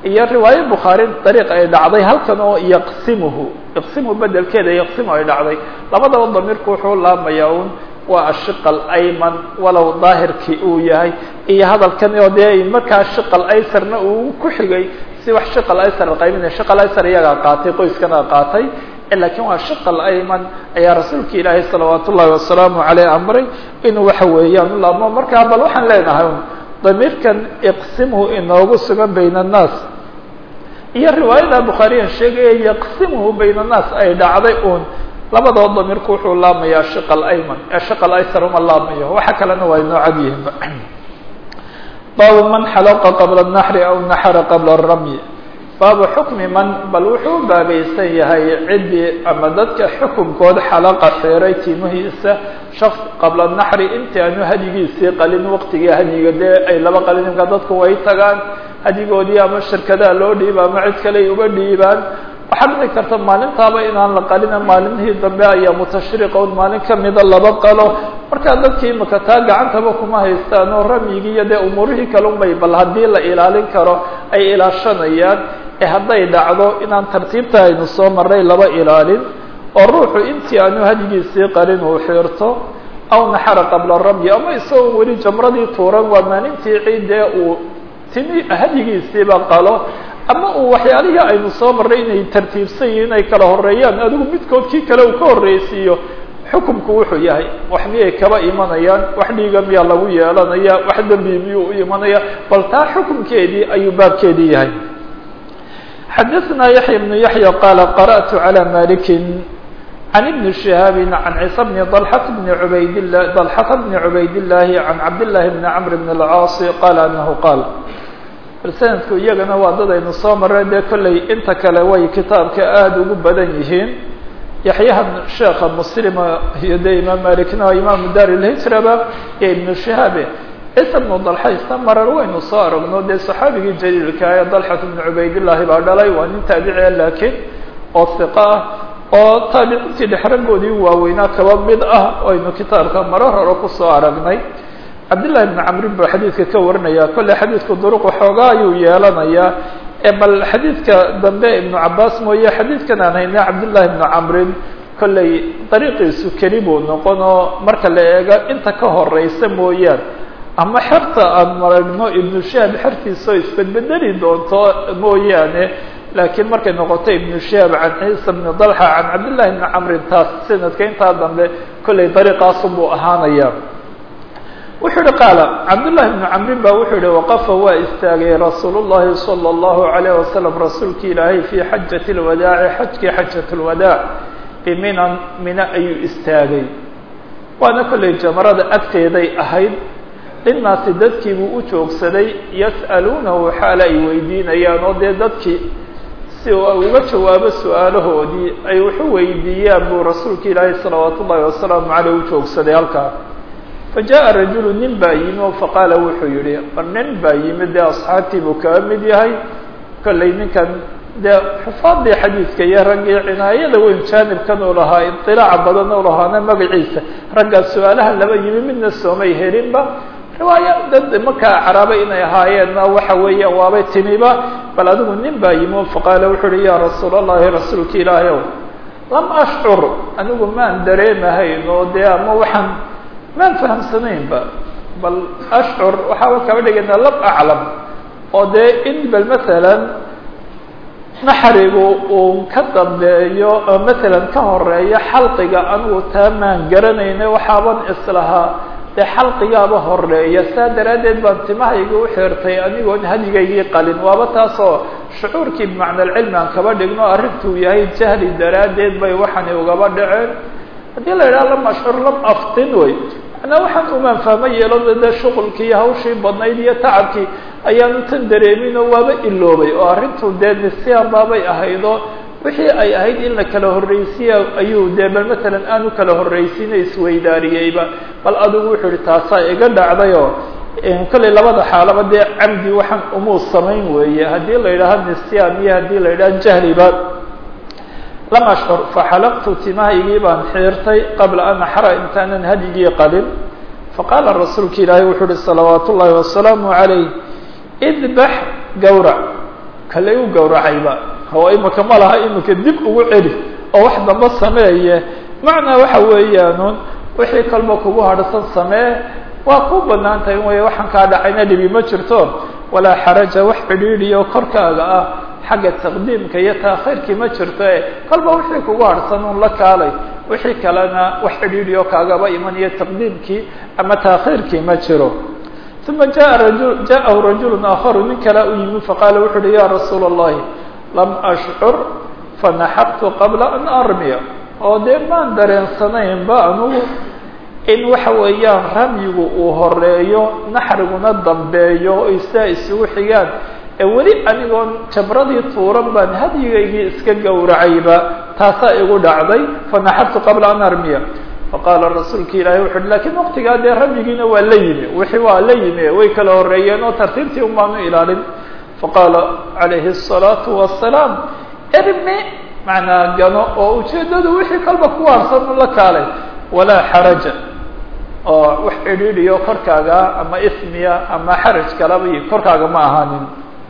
iyo riwaaye bukhaari dariiq ay dhacday halkan oo yaqsimuhu yaqsimuhu bedelkeeda yaqsimu ay dhacday labadaba damirku wuxuu laamayaa un waa ashiqal ayman walow daahirkii uu yahay iyo hadalkan oo dee markaa shiqal aysarna uu ku xigay si wax shiqal aysar qaybinaya shiqal aysar iyagaa qaatay qoyskana qaatay laakiin waa shiqal ayman ayaa rasuulka ilaahay salawaat ullahi wasalaamu caleyh amray inuu waxa weeyaan laamo markaa bal waxaan leenahay damiirkan iqsimhu inoogu sugan bayna annaas iyo riwaayada bukhaariyan sheegaya yaqsimhu bayna annaas ay dhacday uun labadoo damirku wuxuu laamayaa shiqal ayman ee shiqal aysar uma laamayo waxa kalena waa inoo cad yihiin baabu man xalaqa qabla الnaxri aw naxara qabla الramyi baabu xukmi man bal wuxuu baabaysan yahay ciddii ama dadka xukunkooda xalaqa xeeray tiimihiisa shaks qabla naxri intii aanu hadigiisii qalin waqtigii hadiga dee ay laba qalinka dadku way tagaan hadigoodii ama shirkadaha loo dhiiba ama cid kale ay uga dhiibaan waxaa dhici karta maalintaaba inaan la qalina maalinihii dambe ayaa mutashriqa un maalin kamida laba qalo markaa dadkii imaka taa gacantaba kuma haystaan oo ramyigii iyo dee umuurihii kale unbay bal haddii la ilaalin karo ay ilaashanayaan ee hadday dhacdo inaan tartiibta aynu soo marray laba ilaalin oo ruuxu intii aanu hadigiisii qalin uu xiirto aw naxara qabla ramyi ama isagoo weli jamradii tuuran waa maalintii ciidee uu timi hadigiisiiba qalo ama uu waxyaalihii aynu soo marray inay tartiibsan yihiin inay kala horeeyaan adigu midkood kii kale uu ka horreysiiyo xukumku wuxuu yahay wax miyay kaba imanayaan wax dhiiga miyaa lagu yeelanaya wax dembi miyuu u imanaya bal taa xukumkeedii ayuu baabkeedii yahay xadaثna yaحya بن yaحya qala qarأtu عalى maliki عan ibn شihaabi عan ciisa bni طلxة bni ubaydlah طلxata bni cubayd الlahi عan cabd لlahi bni cmr bn الcaas qala anahu qaal sanadku iyagana waa dad aynu soo marray dee kollay inta kale way kitaabka aada ugu badan yihiin yaxyaha sheekha muslima iyo dee imaam malikna imaamu dar lhijraba iyo ibnu shihaabe ciisa bnu dalxa isna marar waynu soo aragno dee saxaabigii jaliilka ee dalxat bnu cubaydillahi baa dhalay waa nin taabiciya laakiin oo hiqa ah oo taabiciintii dhexragoodii waaweynaa kaba mid ah aynu kitaabka marar hore kusoo aragnay cabdillahi bni camrin buu xadiidka ka warinaya kolley xadiidku duruq waxoogaa ayuu yeelanayaa ee bal xadiidka dambe ibnu cabaas mooye xadiidkan aan haynay cabdillahi bni camrin kolley dariiqiisu keli buu noqon oo marka la eego inta ka horeysa mooyaan ama xerta aan maragno ibnu shihaab xertiisao isbedbedeli doonto mooyaane laakiin markay noqoto ibnu shihaab can ciisa bni dalxa can cabdillahi bni camrin taas sanadka intaa dambe kolley dariiqaasu buu ahaanaya wuxuu yihi qaala cabdullahi bnu camrin ba wuxuu yihi waqafa waa istaagay rasuul llahi salى اllahu alayh wasalam rasuulki ilaahay fii xajati lwadaaci xajkii xajat lwadaac biminan mina ayuu istaagay waana kolley jamarada agteeday ahayd linnaasi dadkii buu u joogsaday yas'aluunahu xaala ay weydiinayaan oo dee dadkii si uu uga jawaabo su-aalahoodii ay waxu weydiiyaan buu rasuulka ilaahay salawaat ullahi wasalaamu caleyh u joogsaday halkaa fajaءa rajulu nin baa yimi oo faqaala wuxuu yihi mar nin baa yimi dee asxaabtii buu kaga mid yahay kolley ninkan dee xufaadii xadiidka iyo raggii cinaayada weyn jaanibkan uu lahaa iطilaaca badan u lahaana magaciisa raggaas su-aalaha laba yimi midna soomay helinba riwaaya dad markaa caraaba inay ahaayeenna waxa weeyaan waabay timiba bal adigu nin baa yimi oo faqaala wuxuu yihi ya rasuul allahi rasuulka ilaahay ow lam ashcur anigu maan dareemahayn oo dee ama waxaan maan fahamsanaynba bal ashcur waxaaba kaba dhigaynaa lam aclam oo dee in bal masalan naxrigu uu ka dambeeyo oo masalan ka horeeyo xalqiga anigu taa maan garanayna waxaaban islahaa dee xalqigaaba horeeya saa daraaddeed baan timahayga u xeertay anigoon hadigaygii qalin waaba taasoo shucuurkii bimacna alcilmi aan kaba dhigno arrintuu yahay jahli daraaddeed bay waxani ugaba dhaceen haddii la yidhaha lam ashcur lam aftin wey manaa waxaan umaan fahmo yeelo dee shuqulkii iyo hawshii badnayd iyo tacabkii ayaanu tan dareemin oo waaba iloobay oo arrintu dee nisyaan baabay ahaydo wixii ay ahayd in la kala horreysiya ayuu dee bal masalan aanu kala horreysiina isweydaariyeyba bal adigu wuxuu ihi taasaa iga dhacdayoo kolley labada xaalaba dee camdi waxaan umuu samayn weeye haddii la yidhaaha nisyaan iyo haddii la yidhaha jahliba lam ashcur faxalaqtu timahaygii baan xiirtay qabla an axra intaanan hadyigii qalin faqaala rasuulka ilaahay wuxuu uhi salawaat ullaahi wasalaamu calayh idbax gawrac kale u gowracayba oo imika ma laha imika dib ugu celi oo wax damba sameeye macnaa waxa weeyaan wixii kalba kugu hadhsan samee waa ku banaan tahay way waxaan ka dhacayna dhibi ma jirto walaa xaraja wax cidhiidhiyo korkaaga ah xagga taqdiimka iyo taakhiirkii ma jirto kalba wixii kugu hadhsan un la kaalay wixii kalena wax cidhiidhiyo kaagaba imanayo taqdiimkii ama taakhiirkii ma jiro ثuma jaa rajul jaahu rajul aakhar nin kale u yimi faqaala wuxuu uhi ya rasuula الlahi lam ashcur fanaxaqtu qabla an armiya oo dee maan dareensanaynba anugu in waxa weeyaan ramyigu uu horeeyo naxriguna dambeeyo o isaa isugu xigaan ee weli anigoon jabradii tuuran baan hadyigaygii iska gowracayba taasaa igu dhacday fanaxaqtu qabla an armiya faqaala rasuulka ilaahay wuxu uhi lakin waqtigaa dee ramyigiina waa la yimi wixii waa la yimi way kala horeeyeen oo tartiibtii un baanu ilaalin faqaala calayhi الsalaatu wasalaam ermi macnaa gano oo ujeedadu wixii kalba ku waarsan la kaalay walaa xaraja oo wax cidhiidhiyo korkaaga ama ismiya ama xaraj kalaba iyo korkaaga ma ahaanin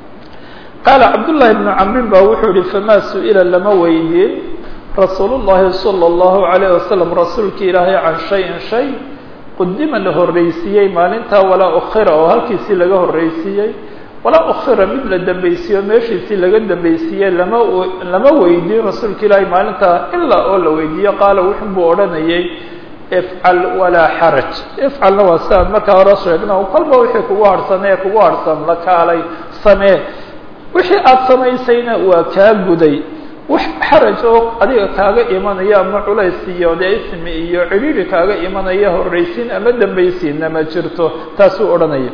qaala cabdullahi ibnu camrin ba wuxuu yihi famaa su-ila lama weydiin rasuul llahi salى اllahu alayh wasalam rasuulki ilaahay can shayin shay qudima la horreysiiyey maalintaa walaa ukhira oo halkiisii laga horreysiiyey walaa ukhira mid la dambaysiiyo meeshiisii laga dambaysiiyey lama lama weydiin rasuulka ilaahay maalintaa ilaa oo la weydiiyo qaala wuxun buu odhanayay ifcal walaa xaraj ifcalna waa siaan markaa hore sheegna kolba wixii kugu harhsan ee kugu harhsan la kaalay samee wixii aada samaysayna waa kaa guday wax xaraj oo adiga kaaga imanaya ama culays iyo dee ismi iyo cidhiidhi kaaga imanaya horreysiin ama dambaysiinna ma jirto taasuu odhanaya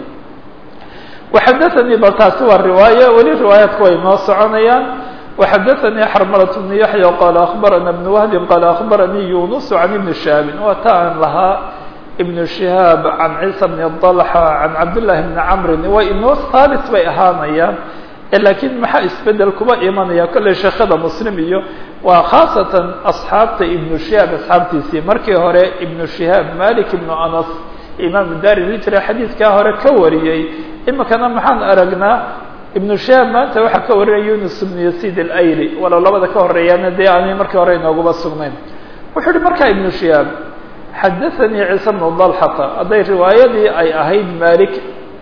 waxadathanii bal taasi waa riwaaya weli riwaayaadku way noo soconayaan waxadathanii xarmalat bnu yaxya qaala akhbarana ibnu wahbin qaala akhbaranii yunus can ibni shihaabin waa ta aan lahaa ibnu shihaab can ciisa bni dalxa can cabdillahi bni camrin waa inoo haabit bay ahaanayaan lakiin maxaa isbedel kuma imanaya kolley sheekada muslim iyo waa khaasatan asxaabta ibnu shihaab asxaabtiisii markii hore ibnu shihaab malik ibnu anas imaamu dari hijra xadiidkaa hore ka wariyey imikana maxaan aragnaa ibnu shihaab maanta waxaa ka warinaya yunus ibnu yasid alayli walow labada ka horeeyaana dee aanay markii hore inooguma sugnayn wuxuu yihi markaa ibnu shihaab xadathanii ciisa bnu dalxata hadday riwaayadii ay ahayd malik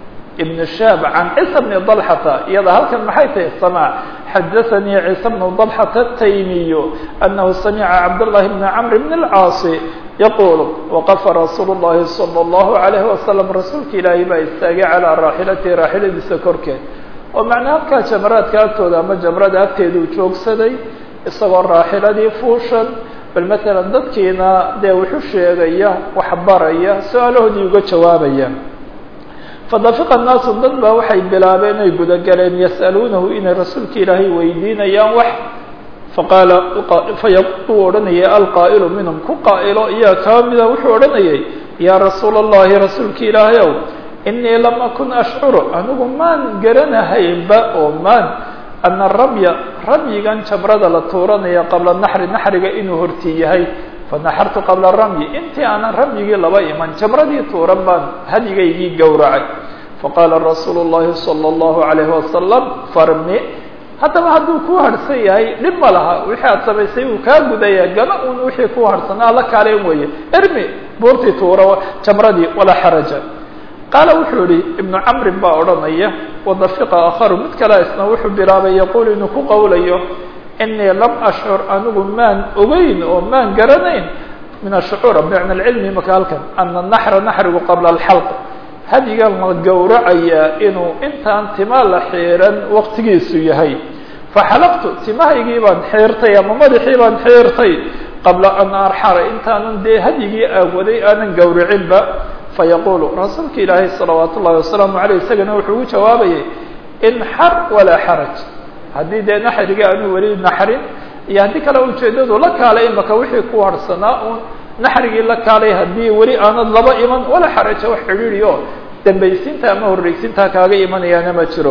ibn shaab can ciisa bni dalxata iyada halkan maxay tahay samaac xadathanii ciisa bnu dalxata ataymiyu anahu samica cabdullahi bna camr bn اlcaasi yaqulu waqafa rasuulu llahi salى اllahu alayhi wasalam rasuulka ilaahay baa istaagay calaa raaxilatihi raaxiladiisa korkeed oo macnaa halkaa jamaraadka agtooda ama jamrada agteeduu joogsaday isagoo raaxiladii fuushan bal maalan dadkiina dee wuxu sheegaya wax baraya su-aalahoodii uga jawaabaya fadafiqa naasu dad baa waxay bilaabeen inay gudagaleen yas'aluunahu inay rasuulka ilaahay weydiinayaan wax faqaala fayaquu odhanayay alqaa'ilu minhum ku qaa'ilo iyaa kaa mida wuxuu odhanayay yaa rasuula allahi rasuulka ilaahay ow inii lam akun ashcuru anigu maan garanahaynba oo maan ana ramya ramyigan jabrada la tuuranaya qabla naxri naxriga inuu hortii yahay fanaxartu qabla ramyi intii aanan ramyigii laba iman jamradii tuuran baan hadyigaygii gowracay faqaala rasuulu llahi salى اllahu alayhi wasalam farmi haddaba hadduu ku harhsan yahay dhib ma laha wixii aad samaysay uu kaa gudaya gana un wixii ku harhsanaa la kaaleen weeye ermi buurtii tuura jamradii walaa xaraja qaala wuxuu yihi ibnu camrin baa odhanaya wadafiqa akharu mid kale isna wuxuu bilaabay yaquul inuu ku qowlayo inii lam ashcur anigu maan ogeyn oo maan garanayn min ashucuur bimacna alcilmi maka halkan ana naxra naxrigu qabla alxalq hadyigan la gowracayaa inuu intaan tima la xiiran waqtigiisu yahay faxalaqtu timahaygii baan xiirtay ama madaxii baan xiirtay qabla an arxara intaanan dee hadyigii aawaday aanan gowricinba fayaqulu rasuulka ilaahay salawaat ullahi wasalaamu aleyh isagana wuxuu ugu jawaabayay inxar walaa xaraj haddii dee naxriga aanu weli naxrin iyo haddii kale ujeedadu la kaalay imaka wixii ku harhsanaa un naxrigii la kaalay haddii weli aanad laba iman wala xaraja wax cidhiidhi oo dambaysiinta ama horreysiintaa kaaga imanayaana ma jiro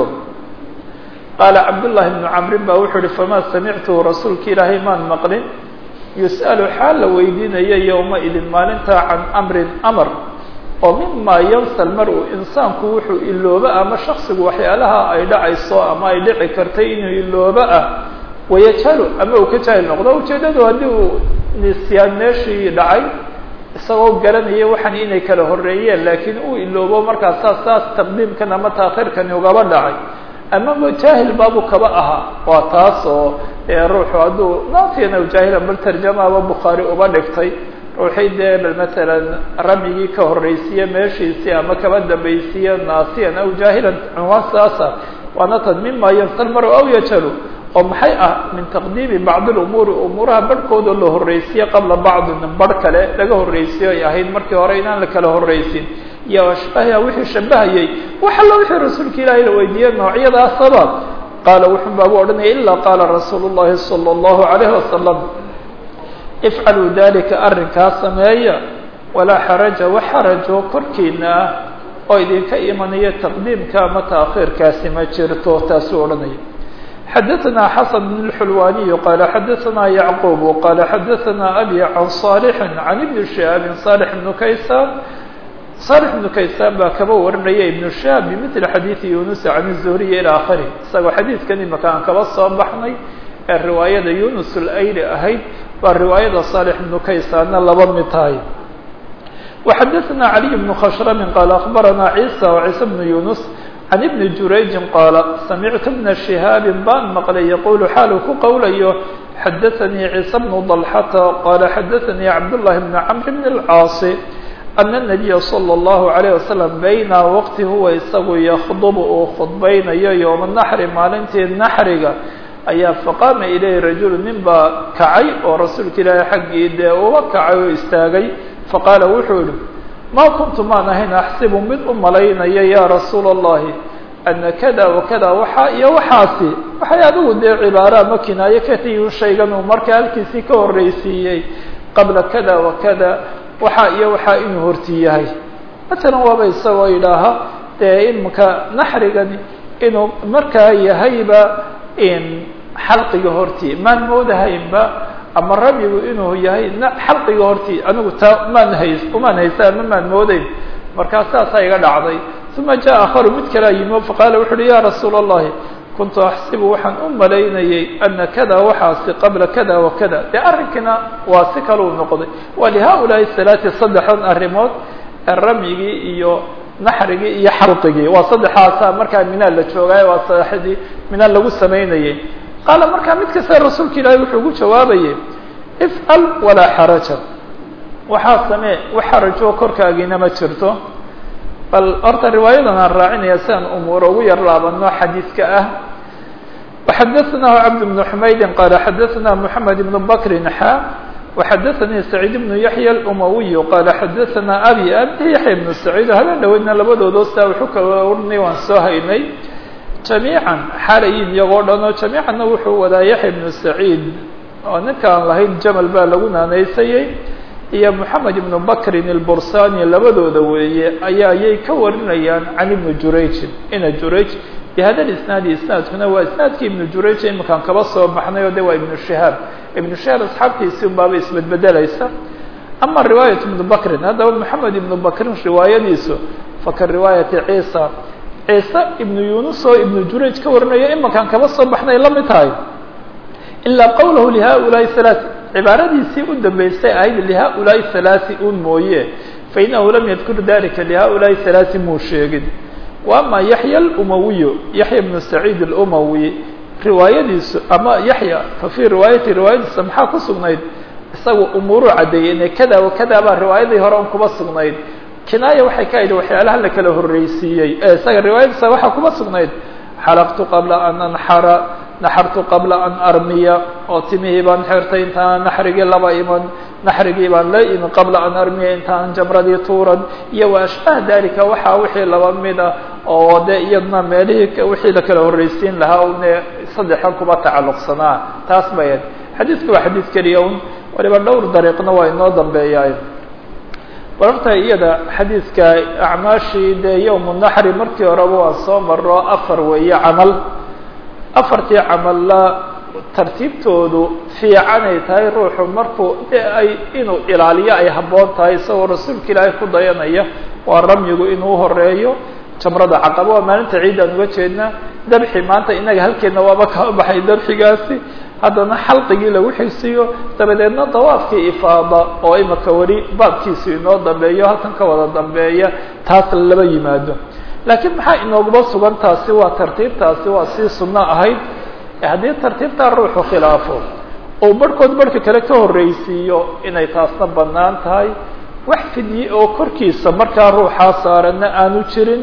qaala cabdullahi bnu camrin baa wuxuu uhi famaa samictuhu rasuulka ilaahay maan maqlin yus'alu xaal la weydiinaya yowma idin maalintaa can amrin amar oo mima yansa lmar-u insaanku wuxuu ilooba ama shaksigu waxyaalaha ay dhacayso ama ay dhici kartay inuu ilooba ah wayajhalu ama uu ka jaahil noqdo ujeedadu haddii uu nisyaan meeshii dhacay isagoo garanaya waxaan inay kala horeeyeen laakiin uu iloobo markaas saas saas taqdiimkan ama taakhiirkani ugaba dhacay ama jaahil baabu kaba ahaa waa taas oo ruuxu hadduu naafiyana jaahilan bal tarjamaaba bukhaari uba dhigtay ruuxii dee bal masalan ramyigii ka horreysiye meeshiisii ama kaba dambaysiye naasiyan aw jaahilan cunwaan saasa waana tad mima yansal mar aw yajalu oo maxay ah min taqdiimi bacdi lumuuri umuuraha barhkooda la horreysiye qabla bacdin barh kale laga horreysiyo ay ahayd markii hore inaan la kala horreysin iyo ashbaha wixii shabahayay wax alla wixii rasuulka ilaahay la weydiiyey noocyadaasaba qaala wuxun baabu odhanaya ilaa qaala rasuulu llahi sala allahu calayhi wasalam ifcaluu dalika arrinkaa sameeya walaa xaraja wax xarajo korkiina ah oo idinka imanaya taqdiimka ama taakhiirkaasi ma jirto taasuu odhanaya xadaثna xasan bn اxulwaniy qaala xadaثna yacquub qaala xadaثna abi can صaalixi can ibni shihaabin صaalix ibnu kaysaan صالح بن kaysaan baa kaba warinaya iبن شhاب bmثل xadيiث يuنس عن الزهري ilى akhره isagoo xadiidkan imaka aan kaba soo baxnay ee riwaayada yunus اlayli ahayd baa riwaayada صالح بن kaysaanna laba mid tahay وxadaثna علي بن khشhrm qال أخbarana عيسى وعيسى بن يuنس عن بن jurayجi qاala samictu بna شhihاab baan maqlay yqul xaalu ku qowlayo xadaثnii عيسى بن ضلحة qala xadaثnii cabdاللahi بن cمر بن الcاaص أن النبي صلى الله عليه وسلم bayna wqti huwa isagu ykdb uu khudbaynayo yوم النحr maalintii naxriga ayaa faqaama ilayhi rajul nin baa kacay oo rasuulka ilaahay xaggii dee uga kacay oo istaagay faqaala wuxuu yihi ma kuntu maan ahayn axsibu mid u malaynaya ya rasuula الlahi ana kada wakada waxa iyo waxaasi waxay adigu dee cibaara ama kinaayo katiyu shaygan uu markaa halkiisii ka horreysiiyey qabla kada wakada waxa iyo waxaa inuu horti yahay matalan waaba isagoo yidhaaha dee imika naxrigani inuu markaa yahayba in xalqiga hortii maan moodahaynba ama ramyigu inuu yahay xalqiga hortii anigu taa maan hays umaan haysa ama maan moodayn markaa saasaa iga dhacday uma jaa akharu mid kalaa yimi faqaala wuxu uhi ya rasuula الlahi kuntu axsibu waxaan u malaynayay ana kada waxaasi qabla kada wakada dee arrinkina waa si kaluu noqday waa lihaulaai salaati saddexdan arrimood ramyigii iyo naxrigii iyo xalqigii waa saddexaasa markaa minaa la joogaayo waa saddexdii minaa lagu samaynayay qaala markaa mid kasta rasuulka ilaahay wuxuu ugu jawaabayay ifcal walaa xaraja waxaa samee wax xarajo korkaagiina ma jirto bal horta riwaayadan aan raacinaya si aan umuuro ugu yar laabano xadiidka ah وxadaثnaه cabd بن حmayd qال xadaثna محamed بن bkr xa وxadaثnii سacيid بن yaحyى الأmawiy qala xadaثna abi abi yaحya بن سacيid habeen dhaweydna labadoodo saa wuxuu ka warinay waan soo haynay جamيiعا xalayin iyagoo dhan oo جamيicanna wuxuu wadaa yaحya بن سacيid oo ninkaan lahayn jamal baa lagu naanaysayey iyo محamed بن bkrin الbursani labadooda weeye ayaa ayay ka warinayaan can ibni jurayjin ina jurayj bhada isnaadi isnaadkuna waa isnaadkii ibnu jurayj imakaan kaba soo baxnay oo de waa ibnu shihaab ibnu shihaab asxaabtiisi unbaaba isbedbedelaysa ama riwaayat ibnu bakrin haddaba maxamed ibnu bakrin riwaayadiisu faka riwaayati ciisa ciise ibnu yunus oo ibnu jurayj ka warinaya imakaan kaba soo baxnay la mid tahay ilaa qowlahu lihaulaai halaaث cibaaradiisii u dambeysay ahayd lihaulaai halaaثi un mooye fainahu lam yadkur dalika lihaulaai halaaثi muu sheegin وama yaحyى الأmawiy yaحya بن سacيid الأmawi riwaayadiisu ama yaحya fafي riwaayati riwaayadiisa maxaa ku sugnayd isaga umuuru cadeeyey ine kada wakada baa riwaayadii hore un kuba sugnayd kinaaya waxay ka idhi waxyaalaha la kala horreysiiyey ee isaga riwaayadiisa waxaa kuba sugnayd xalaqtu qabla an anxara naxartu qabla an armiya oo timihii baan xirtay intaan naxrigii laba iman naxrigii baan la imin qabla an armiya intaan jamradii tuuran iyo wa ashbaha dalika waxaa wixii laba mid ah oo de iyadna meelihii wixii la kala horreysiin lahaa une saddexan kuba tacalluqsanaa taas bayan xadiidku waa xadiid keliya un waliba dhowr dariiqna waa inoo dambeeyaay bararta iyada xadiidka acmaashii dee yowmu naxri markii horeba waan soo maro afar weeye camal afartii camalla tartiibtoodu fiicanay tahay ruuxu markuu de ay inuu ilaaliyo ay habboon tahay isagoo rasuulka ilaahay ku dayanaya waa ramyigu inuu horeeyo jamrada caqaba waa maalinta ciid aan uga jeednaa dabxi maanta inaga halkeedna waaba kaa baxay dabxigaasi haddana xalqigii lagu xigsiyo dabadeedna dawaafkii ifaada oo imaka weli baabkiisu inoo dambeeyo halkan ka wada dambeeya taas laba yimaado laakiin maxaa inooguba sugan taasi waa tartiibtaasi waa sii sunno ahayd haddii tartiibtaa ruuxu khilaafo oo barhkood barhka kale ka horreysiiyo inay taasna bannaan tahay wax fidye oo korkiisa markaa ruuxaa saaranna aanu jirin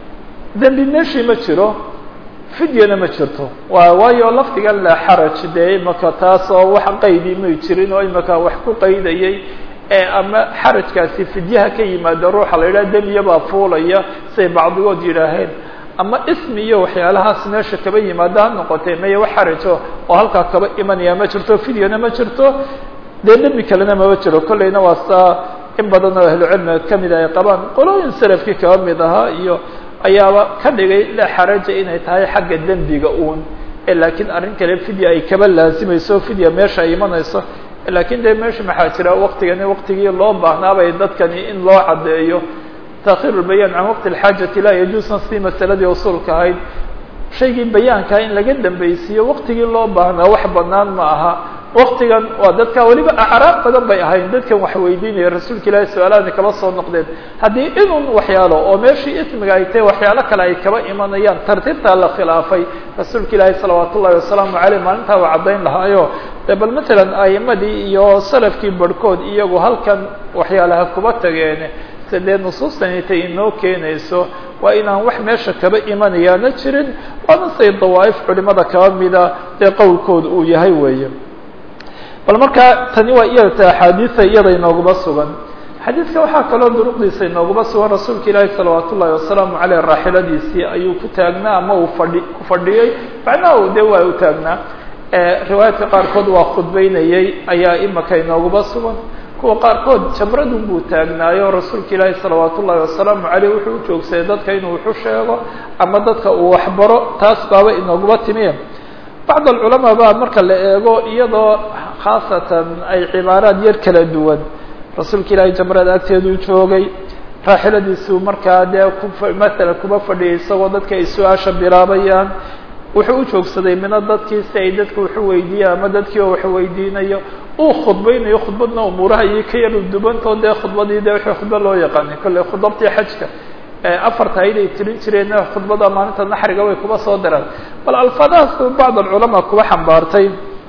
dembi meeshii ma jiro fidyana ma jirto waa waayo lafdigan la xaraj dee imaka taas oo wax qaydi may jirin oo imaka wax ku qaydayay ee ama xarajkaasi fidyaha ka yimaado ruuxa la yidhaha demiya baa fuulaya say bacdigood yidhaaheen ama ismi iyo waxyaalahaas meesha kaba yimaado ha noqotee maya wax xarajo oo halkaa kaba imanaya ma jirto fidyana ma jirto dee dembi kalena maba jiro kollayna waa saa in badan oo ahlucilmiga kamid ay qabaan qolooyin salafkii kaba mid ahaa iyo ayaaba ka dhigay la xaraja inay tahay xagga dembiga uun laakiin arrin kale fidya ay kaba laazimayso fidya meesha ay imanayso laakiin dee meesha maxaa jira waktigani waktigii loo baahnaabay dadkani in loo caddeeyo taakhiir lbayaan can waqti alxaajati laa yajuusna sidii masaladii usuulka ahayd shaygii bayaankaa in laga dambaysiiyo waktigii loo baahnaa wax banaan ma aha waktigan waa dadka weliba acraab badan bay ahayn dadkan wax weydiinaya rasuulka ilaahi su-aalaani kaba soo noqdeen haddii inun waxyaalo oo meeshii ismiga ay tahay waxyaalo kale ay kaba imanayaan tartiibtaa la khilaafay rasuulka ilaahi salawaat ullahi wasalaamu caleyh maalintaa waa caddayn lahaayo de bal matalan a'imadii iyo salafkii barhkood iyagu halkan waxyaalaha kuba tageen dee nusuustan intay inoo keenayso waa inaan wax meesha kaba imanayaana jirin waana say dawaa'if culimada kaba mida dee qowlkooda uu yahay weeye bal markaa tani waa iyadata axaadiisa iyada inooguma sugan xadiidka waxaa kaloo duruqdiisa inooguma sugan rasuulka ilaahi salawaat ullahi wasalaamu caleyh raaxiladiisii ayuu ku taagnaa ama uu fadhi ku fadhiyey macnaha dee waa u taagnaa riwaayaadka qaarkood waa khudbeynayey ayaa imaka inooguma sugan kuwa qaarkood jamradun buu taagnaayo rasuulka ilaahi salawaat ullahi wasalaamu caleyh wuxuu u joogsaday dadka inuu wuxu sheego ama dadka uu waxbaro taas baaba inooguma timiye bacd alculamaa baa marka la eego iyadoo khaasatan ay cibaaraad yar kala duwan rasuulka ilaahay jamrada agteeduu joogay raaxiladiisuu markaa dee ku maalan kuma fadhiyay isagoo dadka ay su-aasha bilaabayaan wuxuu u joogsaday mina dadkii si ay dadka waxu weydiiyaan ama dadkii oo wax weydiinayo uu khudbaynayo khudbadna umuuraha iyo ka yar udubantoo dee khudbadii dee wixii khudba loo yaqaanay kolley khudabtii xajka afarta ayday tirin jireen khudbada maalinta naxriga way kuba soo diraan bal alfaadahaas bacd alculamaa kuba xambaartay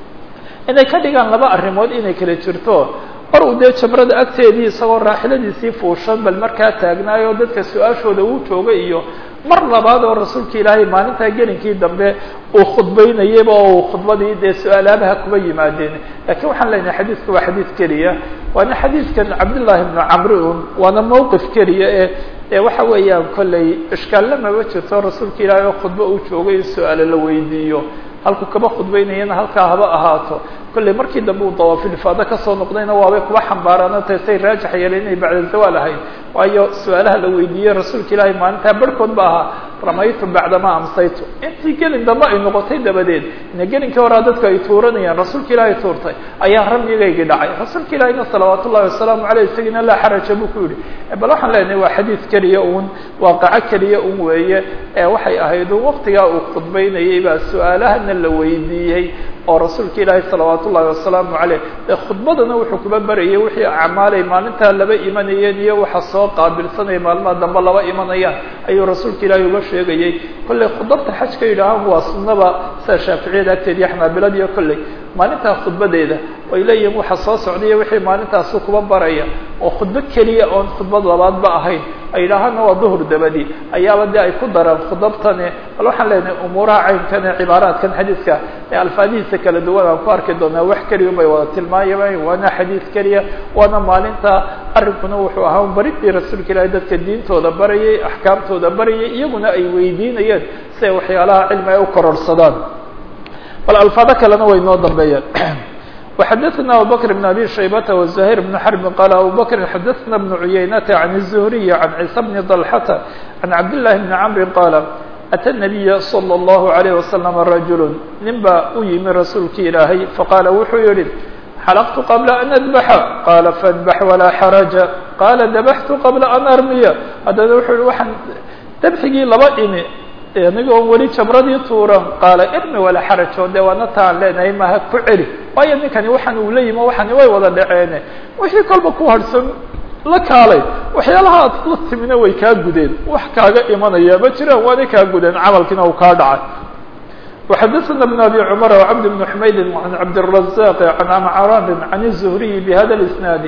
inay ka dhigaan laba arrimood inay kala jirto mar uu dee jamrada agteedii isagoo raaxiladiisii fuushan bal markaa taagnaayo dadka su-aashooda uu jooga iyo mar labaad oo rasuulka ilaahay maalintaa gelinkii dambe uu khudbaynayaba oo uu khudbadii dee su-aalaabaha kuba yimaadeen laakiin waxaan leenahay xadiidka waa xadiid keliya waana xadiidkan cabdillaahi bnu camri un waana mowqif keliya ee ee waxa weeyaan kolley ishkaalle maba jirto rasuulka ilaahay oo khudbo uu joogay in su-aalo la weydiiyo halkuu kaba khudbaynayana halkaa haba ahaato kolley markii dambe uu dawaafilifaado kasoo noqdayna waabay kuba xambaaraan ta say raajax yeeleen inay bacda zawaal ahayd waayo su-aalaha la weydiiyey rasuulka ilaahay maalintaa barhkood ba ahaa ramaytu bacdama amsaytu intii gelin dambe ay noqotay dabadeed ina gelinkii horaa dadku ay tuuranayaan rasuulka ilaahay tuurtay ayaa ramyigaygii dhacay rasuulka ilaahayna salawaat ullahi wasalaamu caleyh isagiina laa xaraja buu ku yidhi bal waxaan leenahay waa xadiid keliya un waaqaco keliya un weeye ee waxay ahayd un waqtigaa uu khudbaynayay baa su-aalahana la weydiiyey oo rasuulka ilaahay salawaat ullahi wasalaamu caleyh dee khudbadana wuxuu kuba barayay wixii acmaalay maalintaa laba imanayeen iyo waxa soo qaabilsanaya maalmaha dambe laba imanayaan ayuu rasuulka ilaahay uga sheegayay kolley khudabta xajka yidhaahaan waa sunnaba sida shaaficiyada agteed iyo xanaabilada iyo kolley maalintaa khudbadeeda way leeyihiin waxa soo socdaiyo wixii maalintaasu kuba baraya oo khudbo keliya oon khudbad labaadba ahayn ay yidhaahaana waa duhur dabadi ayaaba dee ay ku daraan khudabtani bal waxaan leenahay umuuraha caynkan ee cibaaraadkan xadiidka ee alfaadihiisa kala duwan aan ku arki doonaa wax keliya bay wada tilmaayamaan waana xadiid keliya waana maalinta arrinkuna wuxuu ahaa baridii rasuulka ilaahay dadka diintooda barayay axkaamtooda barayay iyaguna ay weydiinayeen si ay waxyaalaha cilmi ay u kororsadaan bal alfaado kalena way noo dambeeyeen وxdثna أbو بكر بن أbي شhيبة وزهير بن حرب قال أbو بكر xdثna بن عyynة عن الزهري عن عيسى بن طلحة عن عبد الله بن عمرو قال أtى النabiya slى الlaهu عalيه وasلم rajul nin baa u yimi rasuulki ilaahay faqaala wuxuu yihi xalqtu qabla an adbaxa qaala faadbax walaa xaraja qaala dabaxtu qabla an armiya haddana wuxuu yihi waxaan dabxigii laba imi anigoon weli jabradii tuuran qaala irmi walaa xaraj oo dee waana taan leenahay maha ku celi waayo ninkani waxaan uu la yimo waxani way wada dhaceene wixii kolba ku harhsan la kaalay waxyaalaha aad la timina way kaa gudeen wax kaaga imanaya ma jiraan waana kaa gudeen camalkiina uu kaa dhacay وxadثna بن أbي cمر وcبد بن حmayd عن cبد الرزاq عن عمrان عن الزهري بhda الاسناaد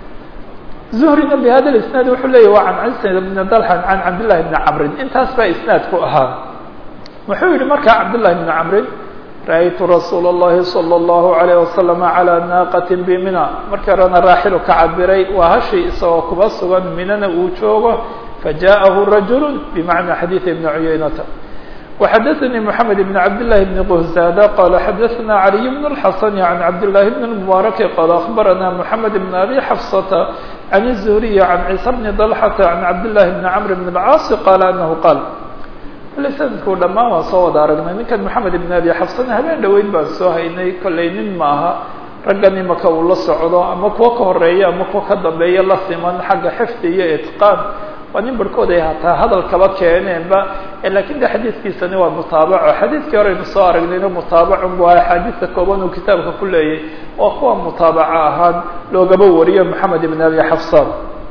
زهrina بhda الاسناaد wuxuu leeyah wa عن عيسى بن طلحة عن cبد للhi بن cمri intaas baa isناadku ahaa wuxuu yihi markaa cبد للhi بن cمri رأيت رsuuل اللhi صلى الله عليه وسلم على ناaqة بmنى markii horena raaxilu ka cabiray waa hashi isagoo kuba sugan minana uu joogo faجاءه رaجuل بمعنى xadيiث بن عuyaynةa وxadثnي محمد بن عبد الله بن قهزادة قال xadثna علي بن الحسن عن عبد الله بن المبارك قال أخبرنا محمد بن أبي حفصة عن الزهري عن عيسى بن طلحة عن عبد الله بن عمرو بن العاص قال أنه قال sanadku dhamaan waa soo wada aragnay ninkan محamed بن أبي xفsana habeen dhaweyd baan soo haynay kollay nin maaha raggan imaka uu la socdo ama kuwa ka horeeya ama kuwa ka dambeeya la siman xagga xifdi iyo itqaan waa nin barhkood ay hataa hadalkaba keeneenba lakin de xadiidkiisani waa mutaabaco xadiidkii hore aynu soo aragnayno mutaabacun bu aha axaadiista kooban uu kitaabka ku leeyay oo kuwa mutaabaco ahaan loogaba wariyo محamed بن أبي xفsa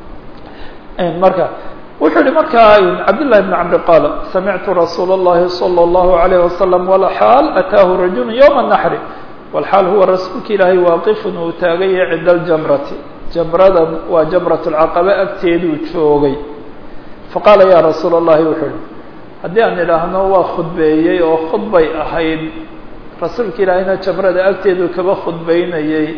marka wuxuu yihi markaa cabdاللahi بن cمr qاal samictu rasuul الlahi صلى الlaهu عalيه وasلم وlxaal ataahu rajul yوم النحr wlxaal huwa rasuulka ilaahay waaqifun uu taagaya cinda اljamrati jamradan waa jamraة الcaqaba agteeduu joogay faqaala ya rasuul الlahi wuxuu yihi haddii aan idhaahno waa khudbeeyey oo khudbay ahayd rasuulka ilaahayna jamrada agteeduu kaba khudbeynayey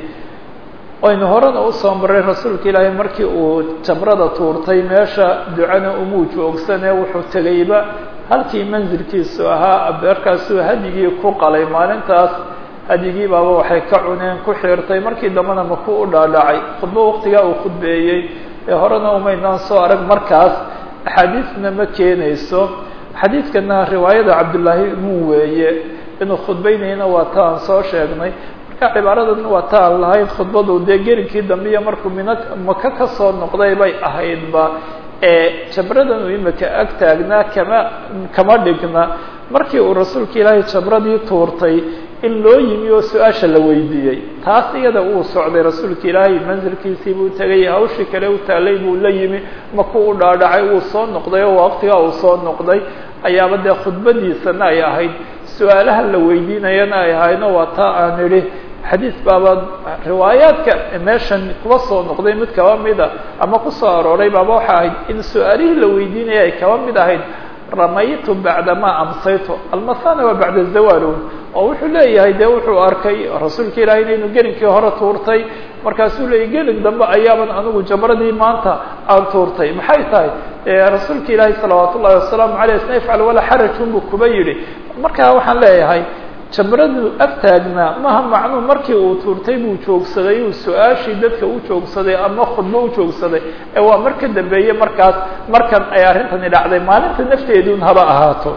aynu horena usoo maray rasuulka ilaahay markii uu jamrada tuurtay meesha ducana umuu joogsanee wuxuu tegayba halkii manzilkiisu ahaa beerkaasuu hadigii ku qalay maalintaas hadigii baaba waxay ka cuneen ku xiirtay markii dambena maku u dhaadhacay khudbo waqtigaa uu khudbeeyey ee horena umaynaan soo arag markaas axaadiisna ma keenayso xadiidkana riwaayada cabdullaahi muu weeye inuu khudbeynayna waa ta aan soo sheegnay cibaaradan waa ta aan lahayn khudbadu dee gelinkii dambe iyo markuu mina maka ka soo noqday bay ahaydba ee jamradan uu imika ag taagnaa kama kama dhigna markii uu rasuulka ilaahay jamradii tuurtay in loo yimi oo su-aasha la weydiiyey taas iyada uu socday rasuulka ilaahay manzilkiisii buu tegay hawshii kale u taalay buu la yimi maku u dhaadhacay uu soo noqday oo waqtigaa uu soo noqday ayaaba dee khudbadiisana ay ahayd su-aalaha la weydiinayana ay ahayno waa taa aan idhi xadiis baaba riwaayaadka meeshan kuba soo noqday mid kaba mida ama kusoo arooray baaba waxa ahayd in su-aalihii la weydiinaya ay kaba mid ahayd ramaytu bacdama amsaytu almasana waa bacda zawaalun oo wuxuu leeyahay dee wuxuu arkay rasuulka ilaahay inaynu gelinkii hore tuurtay markaasuu leeyay gelin dambe ayaaban anigu jamradii maanta aan tuurtay maxay tahay rasuulka ilaahay salawaat ullahi wasalaamu aleyh isna ifcal walaa xarajun buu kuba yihi markaa waxaan leeyahay jamradu ag taagnaa maha macnuu markii uu tuurtay buu joogsaday uu su-aashii dadka u joogsaday ama khudbo u joogsaday ee waa mar ka dambeeye markaas markan ay arrintani dhacday maalinta nafteedun haba ahaato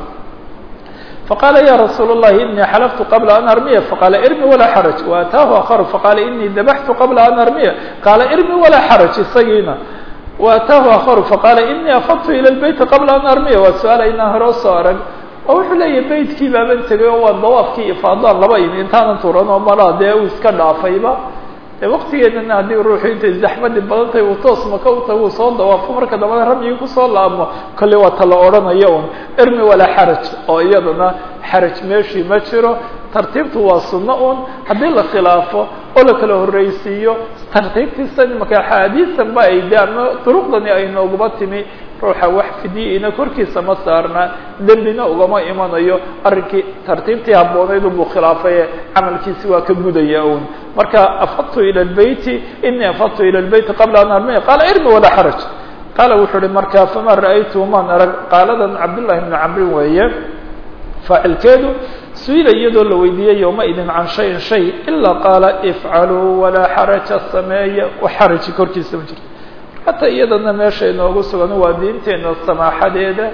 faqaala ya rasuul الlahi inii xalaftu qabla an armiya faqaala irmi walaa xaraj waataahu akaru faqaala inii dabaxtu qabla an armiya qaala irmi walaa xaraj isagiina waataahu akaru faqaala inii afadtu ilى lbeyti qabla an armiya waa su-aal aynaan hore usoo arag oo wuxuu leeyahay beydkii baaban tegay oo waa dawaafkii ifaadaan laba imi intaanan tuuran oo malaa dee uu iska dhaafayba dee waqtigeedana haddii ruuxu intay zaxmadii badan tahay uu toos maka u tago uu soo dawaafo marka dambana ramyigii kusoo laabmo kolley waa tala odhanaya un irmi walaa xaraj oo iyadana xaraj meeshii ma jiro tartiibtu waa sunno un haddii la khilaafo oo la kala horreysiiyo tartiibtiisa imaka axaadiisan ba ay de ama duruqdani ay nooguba timi ruuxa wax fidiina korkiisa ma saarna dembina ugama imanayo arrinkii tartiibtii habboonayd unbuu khilaafaye camalkiisi waa ka gudaya un marka afadtu ila lbeyti inii afadtu ila lbeyti qabla an armiya qaala irmi walaa xaraj qaala wuxuu uhi marka fama ra'aytu maan arag qaaladan cabdullahi bni camrin weeye faacilkeedu su-ila iyadoo la weydiiyey yowma idin can shayin shay ilaa qaala ifcaluu walaa xaraja sameeya wax xaraji korkiisa ma jirto hataa iyadana meesha inoogu sugan waa diinteena samaaxadeeda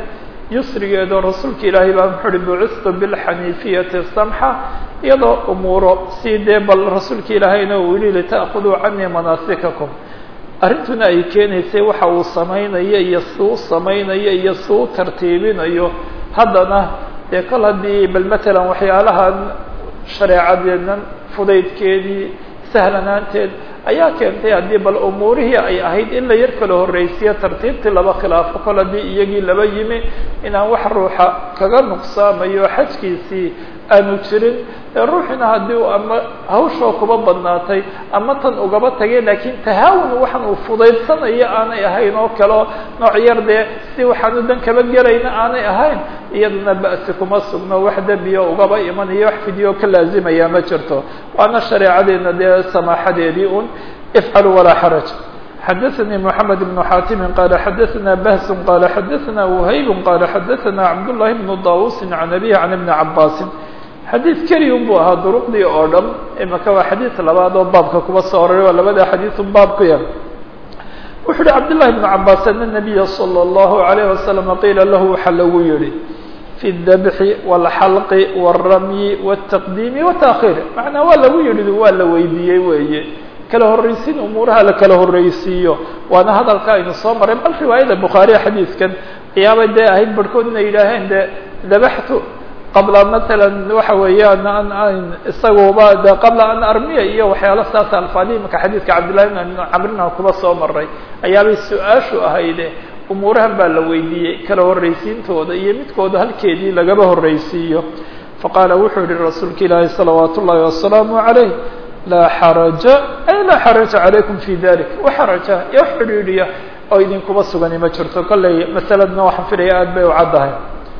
yusrigeedoo rasuulka ilaahay baa muxuu uhi bucistu bilxaniifiyati samxa iyadoo umuuro si dee bal rasuulka ilaahayna uu yihi lita'khuduu canii manaasikakum arrintuna ay keenaysay waxa uu samaynayo iyo si u samaynayo iyo si u tartiibinayo haddana dee kol haddii bal matalan waxyaalahan shareecadeednan fudaydkeedii sahlanaanteed ayaa keentay haddii bal umuurihii ay ahayd in la yar kala horreysiyo tartiibtii laba khilaafo kol haddii iyagii laba yimi inaan wax ruuxa kaga nuqsaamayo xajkiisii aanu jirin ruuxina haddii uu ama hawshoo kuba badnaatay ama tan ugaba tagay laakiin tahaawun waxaan uu fudaydsanayo aanay ahayn oo kaleo nooc yar dee si waxaanu dan kaba gelayna aanay ahayn iyadana ba'si kuma sugno wax dembiyo ugaba imanayo wax fidyo ka laazimaya ma jirto waana shareecadeena dee samaaxadeedii un ifcalu walaa xaraj xadaثnي محamed بن xاtim qala xadaثna bahs qala xadaثna وhayb qala xadaثna cabdالlahi بن daus عan abيه عan iبn cabasi xadiid keliya un buu ahaa duruqdii oo dhan imaka waa xadiid labaad oo baabka kuba soo oray waa labada xadiiث baab ku yar wuxu uhi cabdالlahi بن cabas ana النabiya slى الlahu عalيه wasalam qiila lahu waxa lagu yihi fi الdabxi wاlxalqi wالramyi wالtaqdiimi wالتakhir macnaa waa lagu yihi waa la weydiiyey weeye kala horreysiin umuuraha la kala horreysiiyo waana hadalka aynu soo maray bal riwaayada bukhaariya xadiidkan ayaabay dee ahayd barhkood inay yidhaaheen de dabaxtu qabla matalan waxa weeyaan an isaguba de qabla an armiya iyo waxyaala saas alfaadi imaka xadiidka cabdillahi bn camrina kuba soo maray ayaabay su-aashu ahayde umuurahan baa la weydiiyey kala horreysiintooda iyo midkooda halkeedii lagaba horreysiiyo faqaala wuxuu yihi rasuulka ilaahi salawaat ullahi wasalaamu calayh laa xaraja ay laa xaraja calaykum fi dalik wax xaraja iyo wax xidhiidhiya oo idinkuba sugani ma jirto kolley masaladna waxaan filaya aad bay u caddahay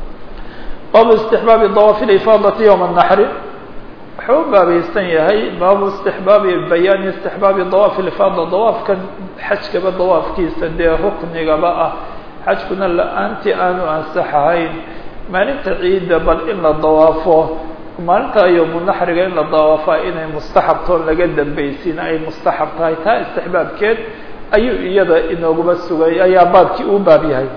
baabu istixbaabi dawaafi lifaadati yowma naxri wuxuu u baabaysan yahay baabu istixbaabi bayaani istixbaabi dawaafi lifaada dawaafkan xajkaba dawaafkiisa dee ruknigaba ah xajkuna la-aantii aanu ansaxahayn maalinta ciidda bal in la dawaafo maalinta yowmu naxriga in la dawaafaa inay mustaxabtoon laga dambaysiin ay mustaxab tahay taa istixbaabkeed ayuu iyada inooguba sugay ayaa baabkii uu baab yahay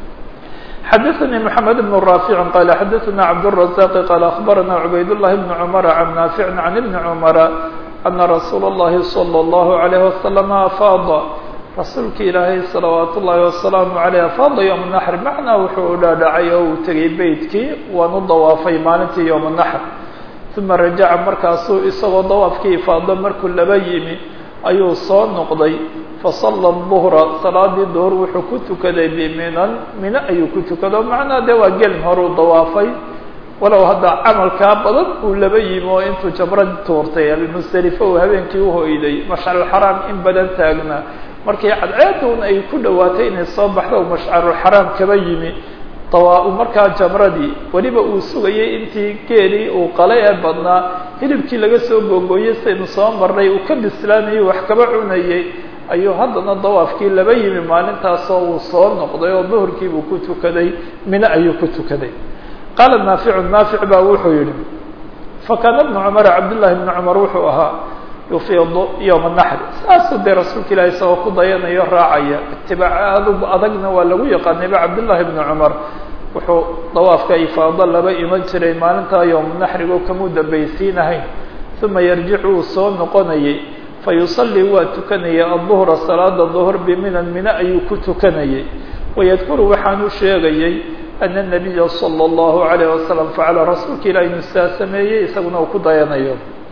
xadaثnي محamed بن رافع qala xadaثna cabdالرaزاq qala aخbarana cubayd الlahi بn cmr can naafic can ibni cmra ana rasuula الlahi slى الlahu عalيه wasalam afaada rasuulka ilaahay salawaat ullahi wasalaamu عaleyh afaada yowm naxr macnaa wuxuu u dhaadhacay oo uu tegay beytkii waanu dawaafay maalintii yowm naxr uma rajaca markaasuu isagoo dawaafkii ifaado markuu laba yimi ayuu soo noqday fasala duhra salaadii duhur wuxuu ku tukaday biminan mino ayuu ku tukado macnaa dee waa gelin horuu dawaafay walow hadda camalkaa badan uu laba yimi oo intuu jabrad tuurtay almusdelifa uu habeenkii uhoyday mashcarulxaraam in badan taagna markii cadceedun ay ku dhawaatay inay soo baxdo u mashcarulxaraam kaba yimi tawaa markaa jamradii weliba uu sugayay intii geelii uu qalay ee badnaa hilibkii laga soo googooyey saynu soo marnay uu ka bislaanayay wax kaba cunayay ayuu haddana dawaafkii laba yimi maalintaasoo uu soo noqday oo duhurkiibuu ku tukaday mino ayuu ku tukaday qaala naaficu naafic baa wuxuu yihi fakaana bnu cumar cabdillaahi bni cumar wuxuu ahaa yufiidu yowma naxri saasuu dee rasuulka ilahi isagoo ku dayanayo raacaya itibaac aad u adagna waa lagu yaqaanayba cabdillaahi bni cumar wuxuu dawaafka ifaado laba iman jiray maalintaa yowma naxrigo kamuu dambaysiinahayn uma yarjicu uu soo noqonayay fayusallii waa tukanaya aduhra salaada duhr biminan mino ayuu ku tukanayay wayadkuru waxaanu sheegayay ana nabiya sala allahu alayh wasalam facala rasuulka ilahi inuu saa sameeyey isaguna uu ku dayanayo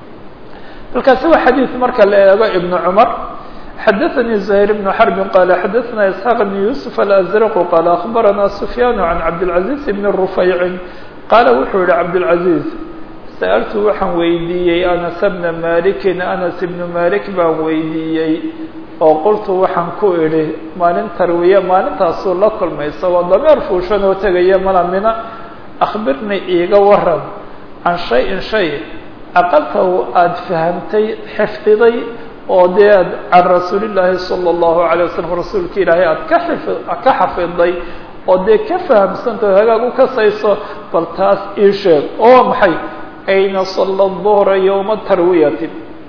halkaasi waa xadiid marka la eego ibnu cumar xadaثanii زahيr بن xرb qala xadaثna isxaaq بn yusuf alأزrq qala aخbarana sufyaan can cabdالcaزiز bn rufayci qaala wuxuu yihi cabdالcaزiز sa'altu waxaan weydiiyey anas bna malikin anas ibnu malik baan weydiiyey oo qultu waxaan ku idhi maalin tarwiye maalintaasuu la kulmaysa waa dameer fuushan oo tegaya malamina akhbirni iiga waran can shayin shay aqaltahu aada fahamtay xifdiday oo dee ad can rasuulillaahi sala allahu alayh wasalam rasuulka ilaahay aada ka xif ka xafiday oo dee ka fahamsantao hagaag u kasayso bal taas ii sheeg oo maxay ayna sala duhra yowma tarwiyati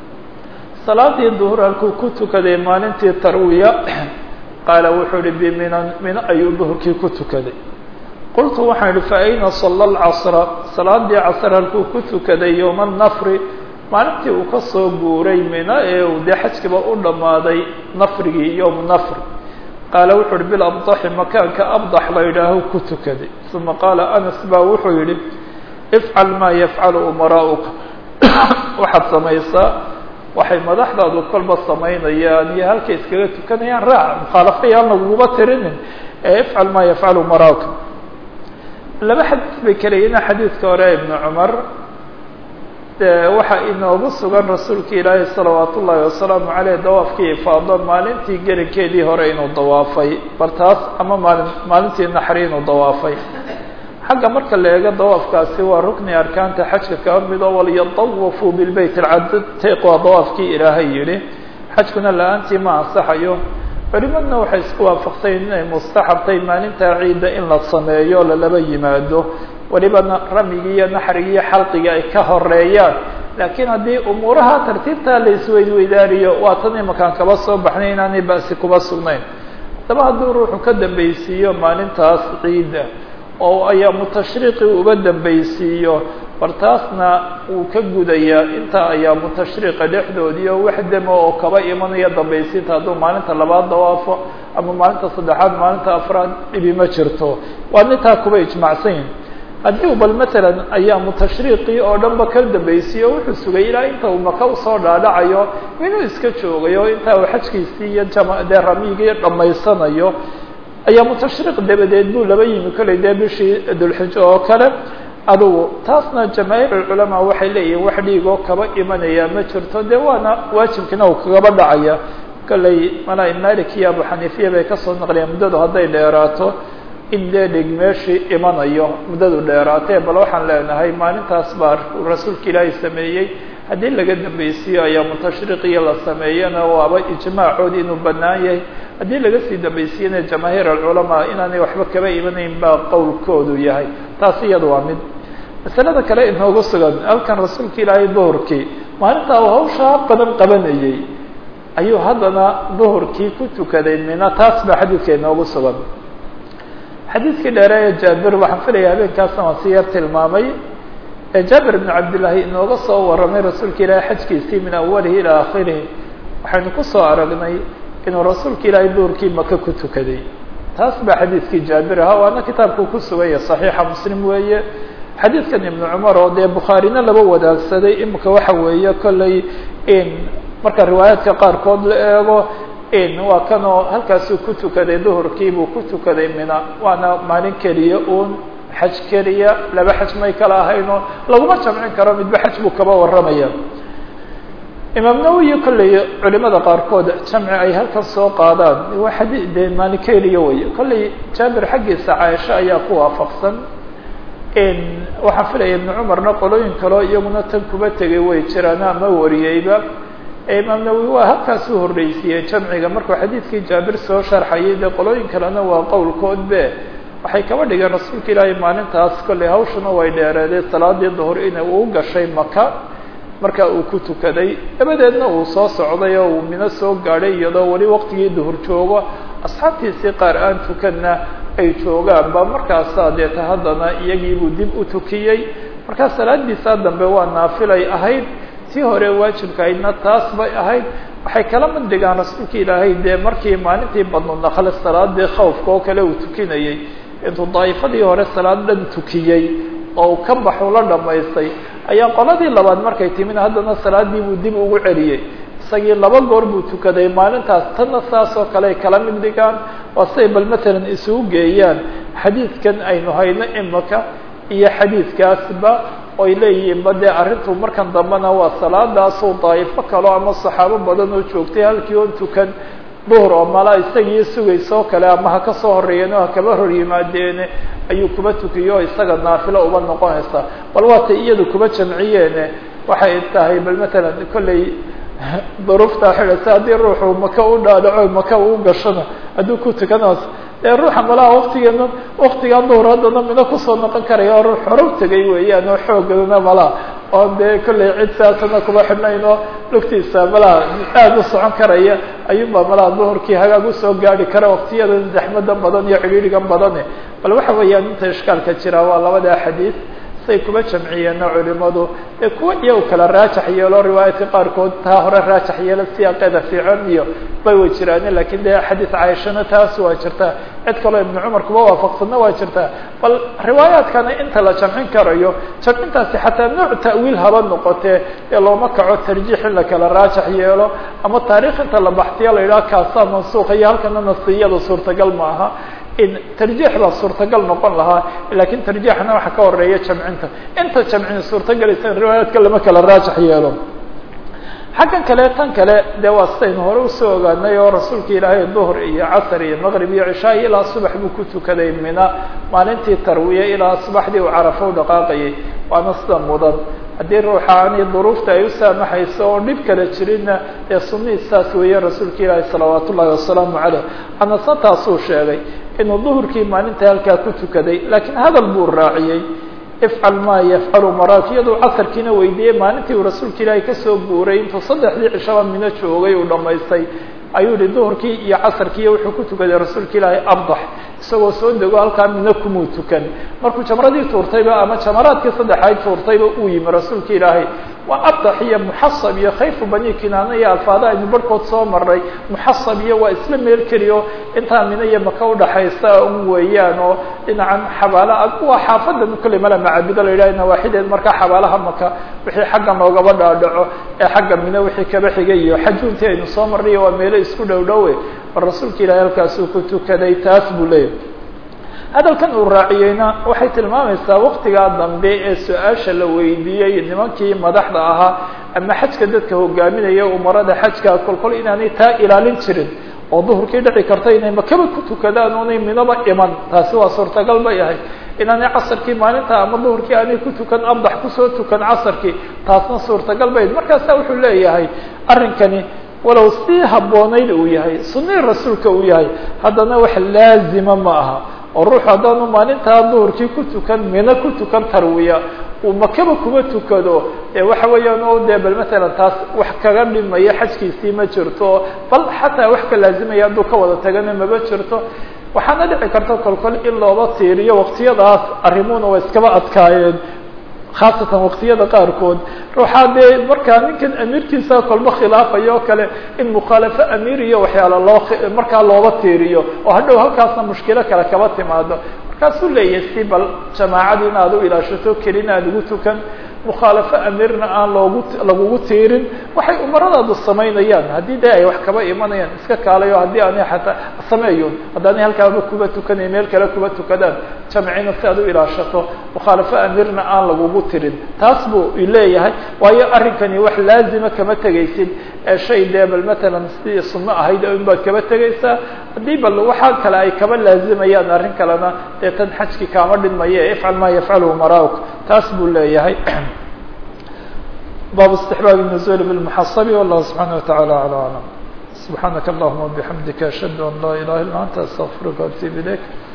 salaadii duhur halkuu ku tukaday maalintii tarwiya qaala wuxuu uhi biminan mino ayuu duhurkii ku tukaday qultu waxaan idhi faayna sala alcasra salaadii casr halkuu ku tukaday yowma anafri maalintii uu ka soo guuray mina ee uu dee xajkiba u dhammaaday nafrigii yowma nafr qaala wuxuu yihi bilabdaxi makaanka abdax la yidhaaho ku tukaday uma qaala anas baa wuxuu yihi ifcal maa yafcalu umaraa'uka waxaad samaysaa waxay madaxdaadu kolba samaynayaan iyo halkay iskaga tukanayaan raac mukhaalafayaan laguguba tirinin ee ifcal maa yafcalu umaraa'uka laba xadiis bay kaleyiina xadiidka hore ibnu cumar de waxaa inoogu sugan rasuulka ilaahi salawaat ullaahi wasalaamu caleyh dawaafkii ifaado maalintii gelinkeedii hore inuu dawaafay bal taas ama maalin maalintii naxri inuu dawaafay xagga marka la eego dawaafkaasi waa rukni arkaanta xajka kaa mid oo walyatawafuu bilbeyt alcatiiq waa dawaafkii ilaahay yihi xajkuna la-aantii ma ansaxayo culimadna waxay isku waafaqsayn inay mustaxabtay maalintaa ciidda in la sameeyo lalaba yimaado walibana ramigii iyo naxrigii iyo xalqigii ay ka horeeyaan laakiin haddii umuuraha tartiibtaa la isweydweydaariyo waa tan imakaan kaba soo baxnay inaanay ba'si kuba sugnayn haddaba hadduu ruuxu ka dambaysiiyo maalintaas ciidda oo ayaamu tashriiqi uba dambaysiiyo bal taasna wuu ka gudayaa intaa ayaamu tashriiqa dhexdoodiio wax demo oo kaba imanaya dambaysiinta hadduu maalinta labaad dawaafo ama maalinta saddexaad maalinta afraad dhibi ma jirto waa nintaa kuba ijmacsan yihin haddii bal matalan ayaamu tashriiqii oo dhan ba ka dambaysiiyo wuxuu sugay ilaa inta uu maka usoo dhaadhacayo inuu iska joogayo intaa uu xajkiisii iyo jama dee ramigii dhammaysanayo ayaamu tashriiq dabadeed buu laba yimi kollay dee bishii dulxijo oo kale adugu taasna jamaahiir culamaa waxay leeyihiin wax dhiigoo kaba imanaya ma jirto dee waana waajibkiina uu kagaba dhacaya kollay malaa malik iyo abu xaniifiya bay kasoo naqliyeen muddadu hadday dheeraato in dee dhig meeshii imanayo muddadu dheeraatee bal waxaan leenahay maalintaas baa rasuulka ilaahay sameeyey haddii laga dambaysiiyo ayaamu tashriiqiyo la sameeyana waaba ijmaacoodi inuu bannaan yahay haddii laga sii dambaysiiyana jamaahiir alculamaa inaanay waxba kaba imanayn baa qowlkoodu yahay taas iyada waa mid masalada kale inoogu sugan halkan rasuulka ilaahay duhurkii maalintaa uu hawshaa badan qabanayey ayuu haddana duhurkii ku tukaday mina taas baa xadiidka inoogu sugan xadiidkii dheere ee jaabir waxaan filaya habeenkaasna waan si yar tilmaamay ee jaabir ibnu cabdillaahi inooga soo warramay rasuulka ilaahay xajkiisii min awalihi ilaa aakhirihi waxaynu ku soo aragnay inuu rasuulka ilaahay duhurkii maka ku tukaday taas baa xadiidkii jaabir ahaa waana kitaabkuu ku suganya saxiixa muslim weeye xadiidkan ibnu cumar oo dee bukhaarina laba wadaagsaday imika waxa weeye kollay in marka riwaayaadka qaarkood la eego in waa kanoo halkaasuu ku tukaday duhurkiibuu ku tukaday mina waana maalin keliya uun xaj keliya laba xaj may kala ahayno laguma jamcin karo midba xaj buu kaba warramaya imaam nawowi kollay culimada qaarkood jamci ay halkan soo qaadaan waa xadi dee maalin keliya wey kollay jaabir xaggiisa caaisha ayaa ku waafaqsan waxaan filaya ibnu cumarna qolooyin kaleo iyaguna tan kuba tegay way jiraan ama wariyeyba imaam nawowi waa halkaasuu horreysiiyey jamciga markuu xadiidkii jaabir soo sharxayay dee qolooyin kalena waa qowlkoodbe waxay kaba dhigeen rasuulka ilaahay maalintaas kollay hawshana way dheereedee salaadii duhur ina uu gashay maka marka uu ku tukaday dabadeedna uu soo socday oo uu mino soo gaadhay iyadoo weli waqtigii duhur joogo asxaabtiisii qaar aan tukanna ay joogaan ba markaasaa deeta haddana iyagiibuu dib u tukiyey markaa salaadiisaa dambe waa naafilay ahayd tii hore waajibkahaydna taas bay ahayd waxay kala mid dhigaan rasuulka ilaahay dee markii maalintii badnu naqle salaadii khawfka oo kale uu tukinayey intuu daa'ifadii hore salaad dhan tukiyey oo uu ka baxu la dhamaystay ayaa qoladii labaad markay timin haddana salaadii buu dib ugu celiyey isagii laba goor buu tukaday maalintaas tanna saas oo kale ay kala mid dhigaan waa siday bal matalan isugu geeyaan xadiidkan aynu hayno imaka iyo xadiidkaasba oy leeyihiin ba dee arrintu markan dambena waa salaadaasoo daa'ifo kaleo ama saxaabo badan oo joogtay halkii oon tukan duhur oo mala isagii sugayso kale ama ha ka soo horreeyeen oo ha kaba hor yimaadeene ayuu kuba tukiyo isaga naafilo uba noqonaysa bal waatay iyadu kuba jamciyeene waxay tahay bal matalan kollay duruuftaa xidhasa haddii ruuxu maka u dhaadhaco maka uu gashona hadduu ku tukanaas dee ruuxa malaha waktigeena waktigaa duhur haddana mina kusoo noqon karaya oo ruux hore u tegay weeyaan oo xoogadana malaha oo dee kollay cid saasana kuma xidhnayno lugtiisa malaa aada u socon karaya ayuunbaa malaa duhurkii hagaag usoo gaari kara waqtiyada zaxmadan badan iyo cidhiidhigan badane bal waxa weeyaan inta ishkaalka jira waa labadaa xadiid say kuma jamciyeena culimadu ee kuwa iyagu kala raajax yeelo riwaayadka qaarkood taa hore raajax yeelo siyaaqeeda fiican iyo bay way jiraan lakin dee xadiid caaishana taas waa jirtaa cid kaloo ibnu cumar kuba waafaqsanna waa jirtaa bal riwaayaadkana inta la jamcin karayo jamcintaasi xataa nooc ta'wiil haba noqotee ee looma kaco tarjiix in la kala raajax yeelo ama taariikh inta la baxtiya la yidhaha kaasaa mansuuqa iyo halkana nasiyada suurtagal ma aha in tarjiix baa suurtagal noqon lahaa lakin tarjiixna waxa ka horeeya jamcinta inta jamcin suurtagelaysa riwaayaadka lama kala raajax yeelo xaggan kale tan kale dee waa sidaynu hore usoo ogaanay oo rasuulka ilaahay duhr iyo casr iyo maqrib iyo cishaa ilaa subax buu ku tukaday mina maalintii tarwiye ilaa subaxdii uu carafo u dhaqaaqayay waana sida mudan haddii ruuxaani duruufta ay u saamaxayso oo dhib kala jirinna ee sunnihi saas weeye rasuulka ilaahay salawaat ullahi wasalaamu caleyh anasna taasuu sheegay inuu duhurkii maalinta halkaa ku tukaday lakiin hadal buu raaciyey ifcal maa yafcalu maraak iyadoo casarkiina weydiiyey maalintii uu rasuulka ilaahay kasoo guuray intuu saddexdii cishaba mino joogay uu dhamaystay ayuu yihi duhurkii iyo casarkiiyo wuxuu ku tukaday rasuulka ilaahay abdax isagoo soo dego halkaa mino kumuu tukan markuu jamradii tuurtayba ama jamaraadkii saddexayd tuurtayba uu yimi rasuulka ilaahay waa abdax iyo muxasab iyo khayfu bani kinaana iyo alfaada aynu barhkood soo maray muxasab iyo waa isla meel keliyo intaa mino iyo maka udhaxaysa un weeyaan oo dhinacan xabaala waa xaafadan kolley mala macabudo la yidhaha nawaaxideed markaa xabaalaha maka wixii xagga noogaba dhaadhaco ee xagga mino wixii kaba xigay iyo xajuuntii aynu soo marray waa meelo isku dhow dhowe bal rasuulka ilaahay halkaasuu ku tukaday taas buu leeyahay hadalkan uu raaciyeyna waxay tilmaamaysaa waktigaa dambe ee su-aasha la weydiiyey nimankii madaxda ahaa ama xajka dadka hogaaminaya umarada xajka kolkol inaanay taa ilaalin jirin oo duhurkii dhici karta inay makaba ku tukadaan oonay minaba iman taasi waa suurtagal bay ahay inaanay casarkii maalinta ama duhurkii aanay ku tukan abdax kusoo tukan casarkii taasna suurtagal bay markaasa wuxuu leeyahay arrinkani walow sii habboonayd uu yahay sunnii rasuulka uu yahay haddana wax laazima ma aha oo ruuxu haddaanu maalintaa duhurkii ku tukan mina ku tukan tarwiya uu makaba kuma tukado ee waxa weeyaan o dee bal matalan taas wax kaga dhimaya xajkiisii ma jirto bal xataa wax ka laazimaya hadduu ka wada tagana maba jirto waxaana dhici karta kolkol in looba tiiriyo waqtiyadaas arrimuhuna waa iskaba adkaayeen khaasatan waqtiyada qaarkood ruuxaa dee markaa ninkan amiirkiisa kolba khilaafayo o kale in mukhaalafo amiir iyo waxyaala loo markaa looba tiiriyo oo hadhow halkaasna mushkilo kale kaba timaado markaasuu leeyahay si bal jamaacadii in aad u ilaashato kelina aad ugu tukan mukhaalafo amiirna aan loogu lagugu tiirin waxay umaradaadu samaynayaan haddii dee ay wax kaba imanayaan iska kaalayo haddii aanay xataa sameeyon haddaanay halkaaba kuba tukanay meel kale kuba tukadaan jamcina si aad u ilaashato mukhaalafo amiirna aan lagugu tirin taas buu leeyahay waayo arrinkani wax laazima kama tegaysid ee shay dee bal matalan sidii sunno ahayd in baad kaba tegaysaa haddii bal waxaa kale ay kaba laazimayaan arrin kalena dee tan xajki kaama dhinmaya ee ifcal maa yafcalu marauk taas buu leeyahay bab استحباب النزول بالمحصب والله سبحانه وتعالى على أعلم سبحانك اللهم وبحمدك أشهد أن لا إله إلا أنت أستغفرك وأتوب إليك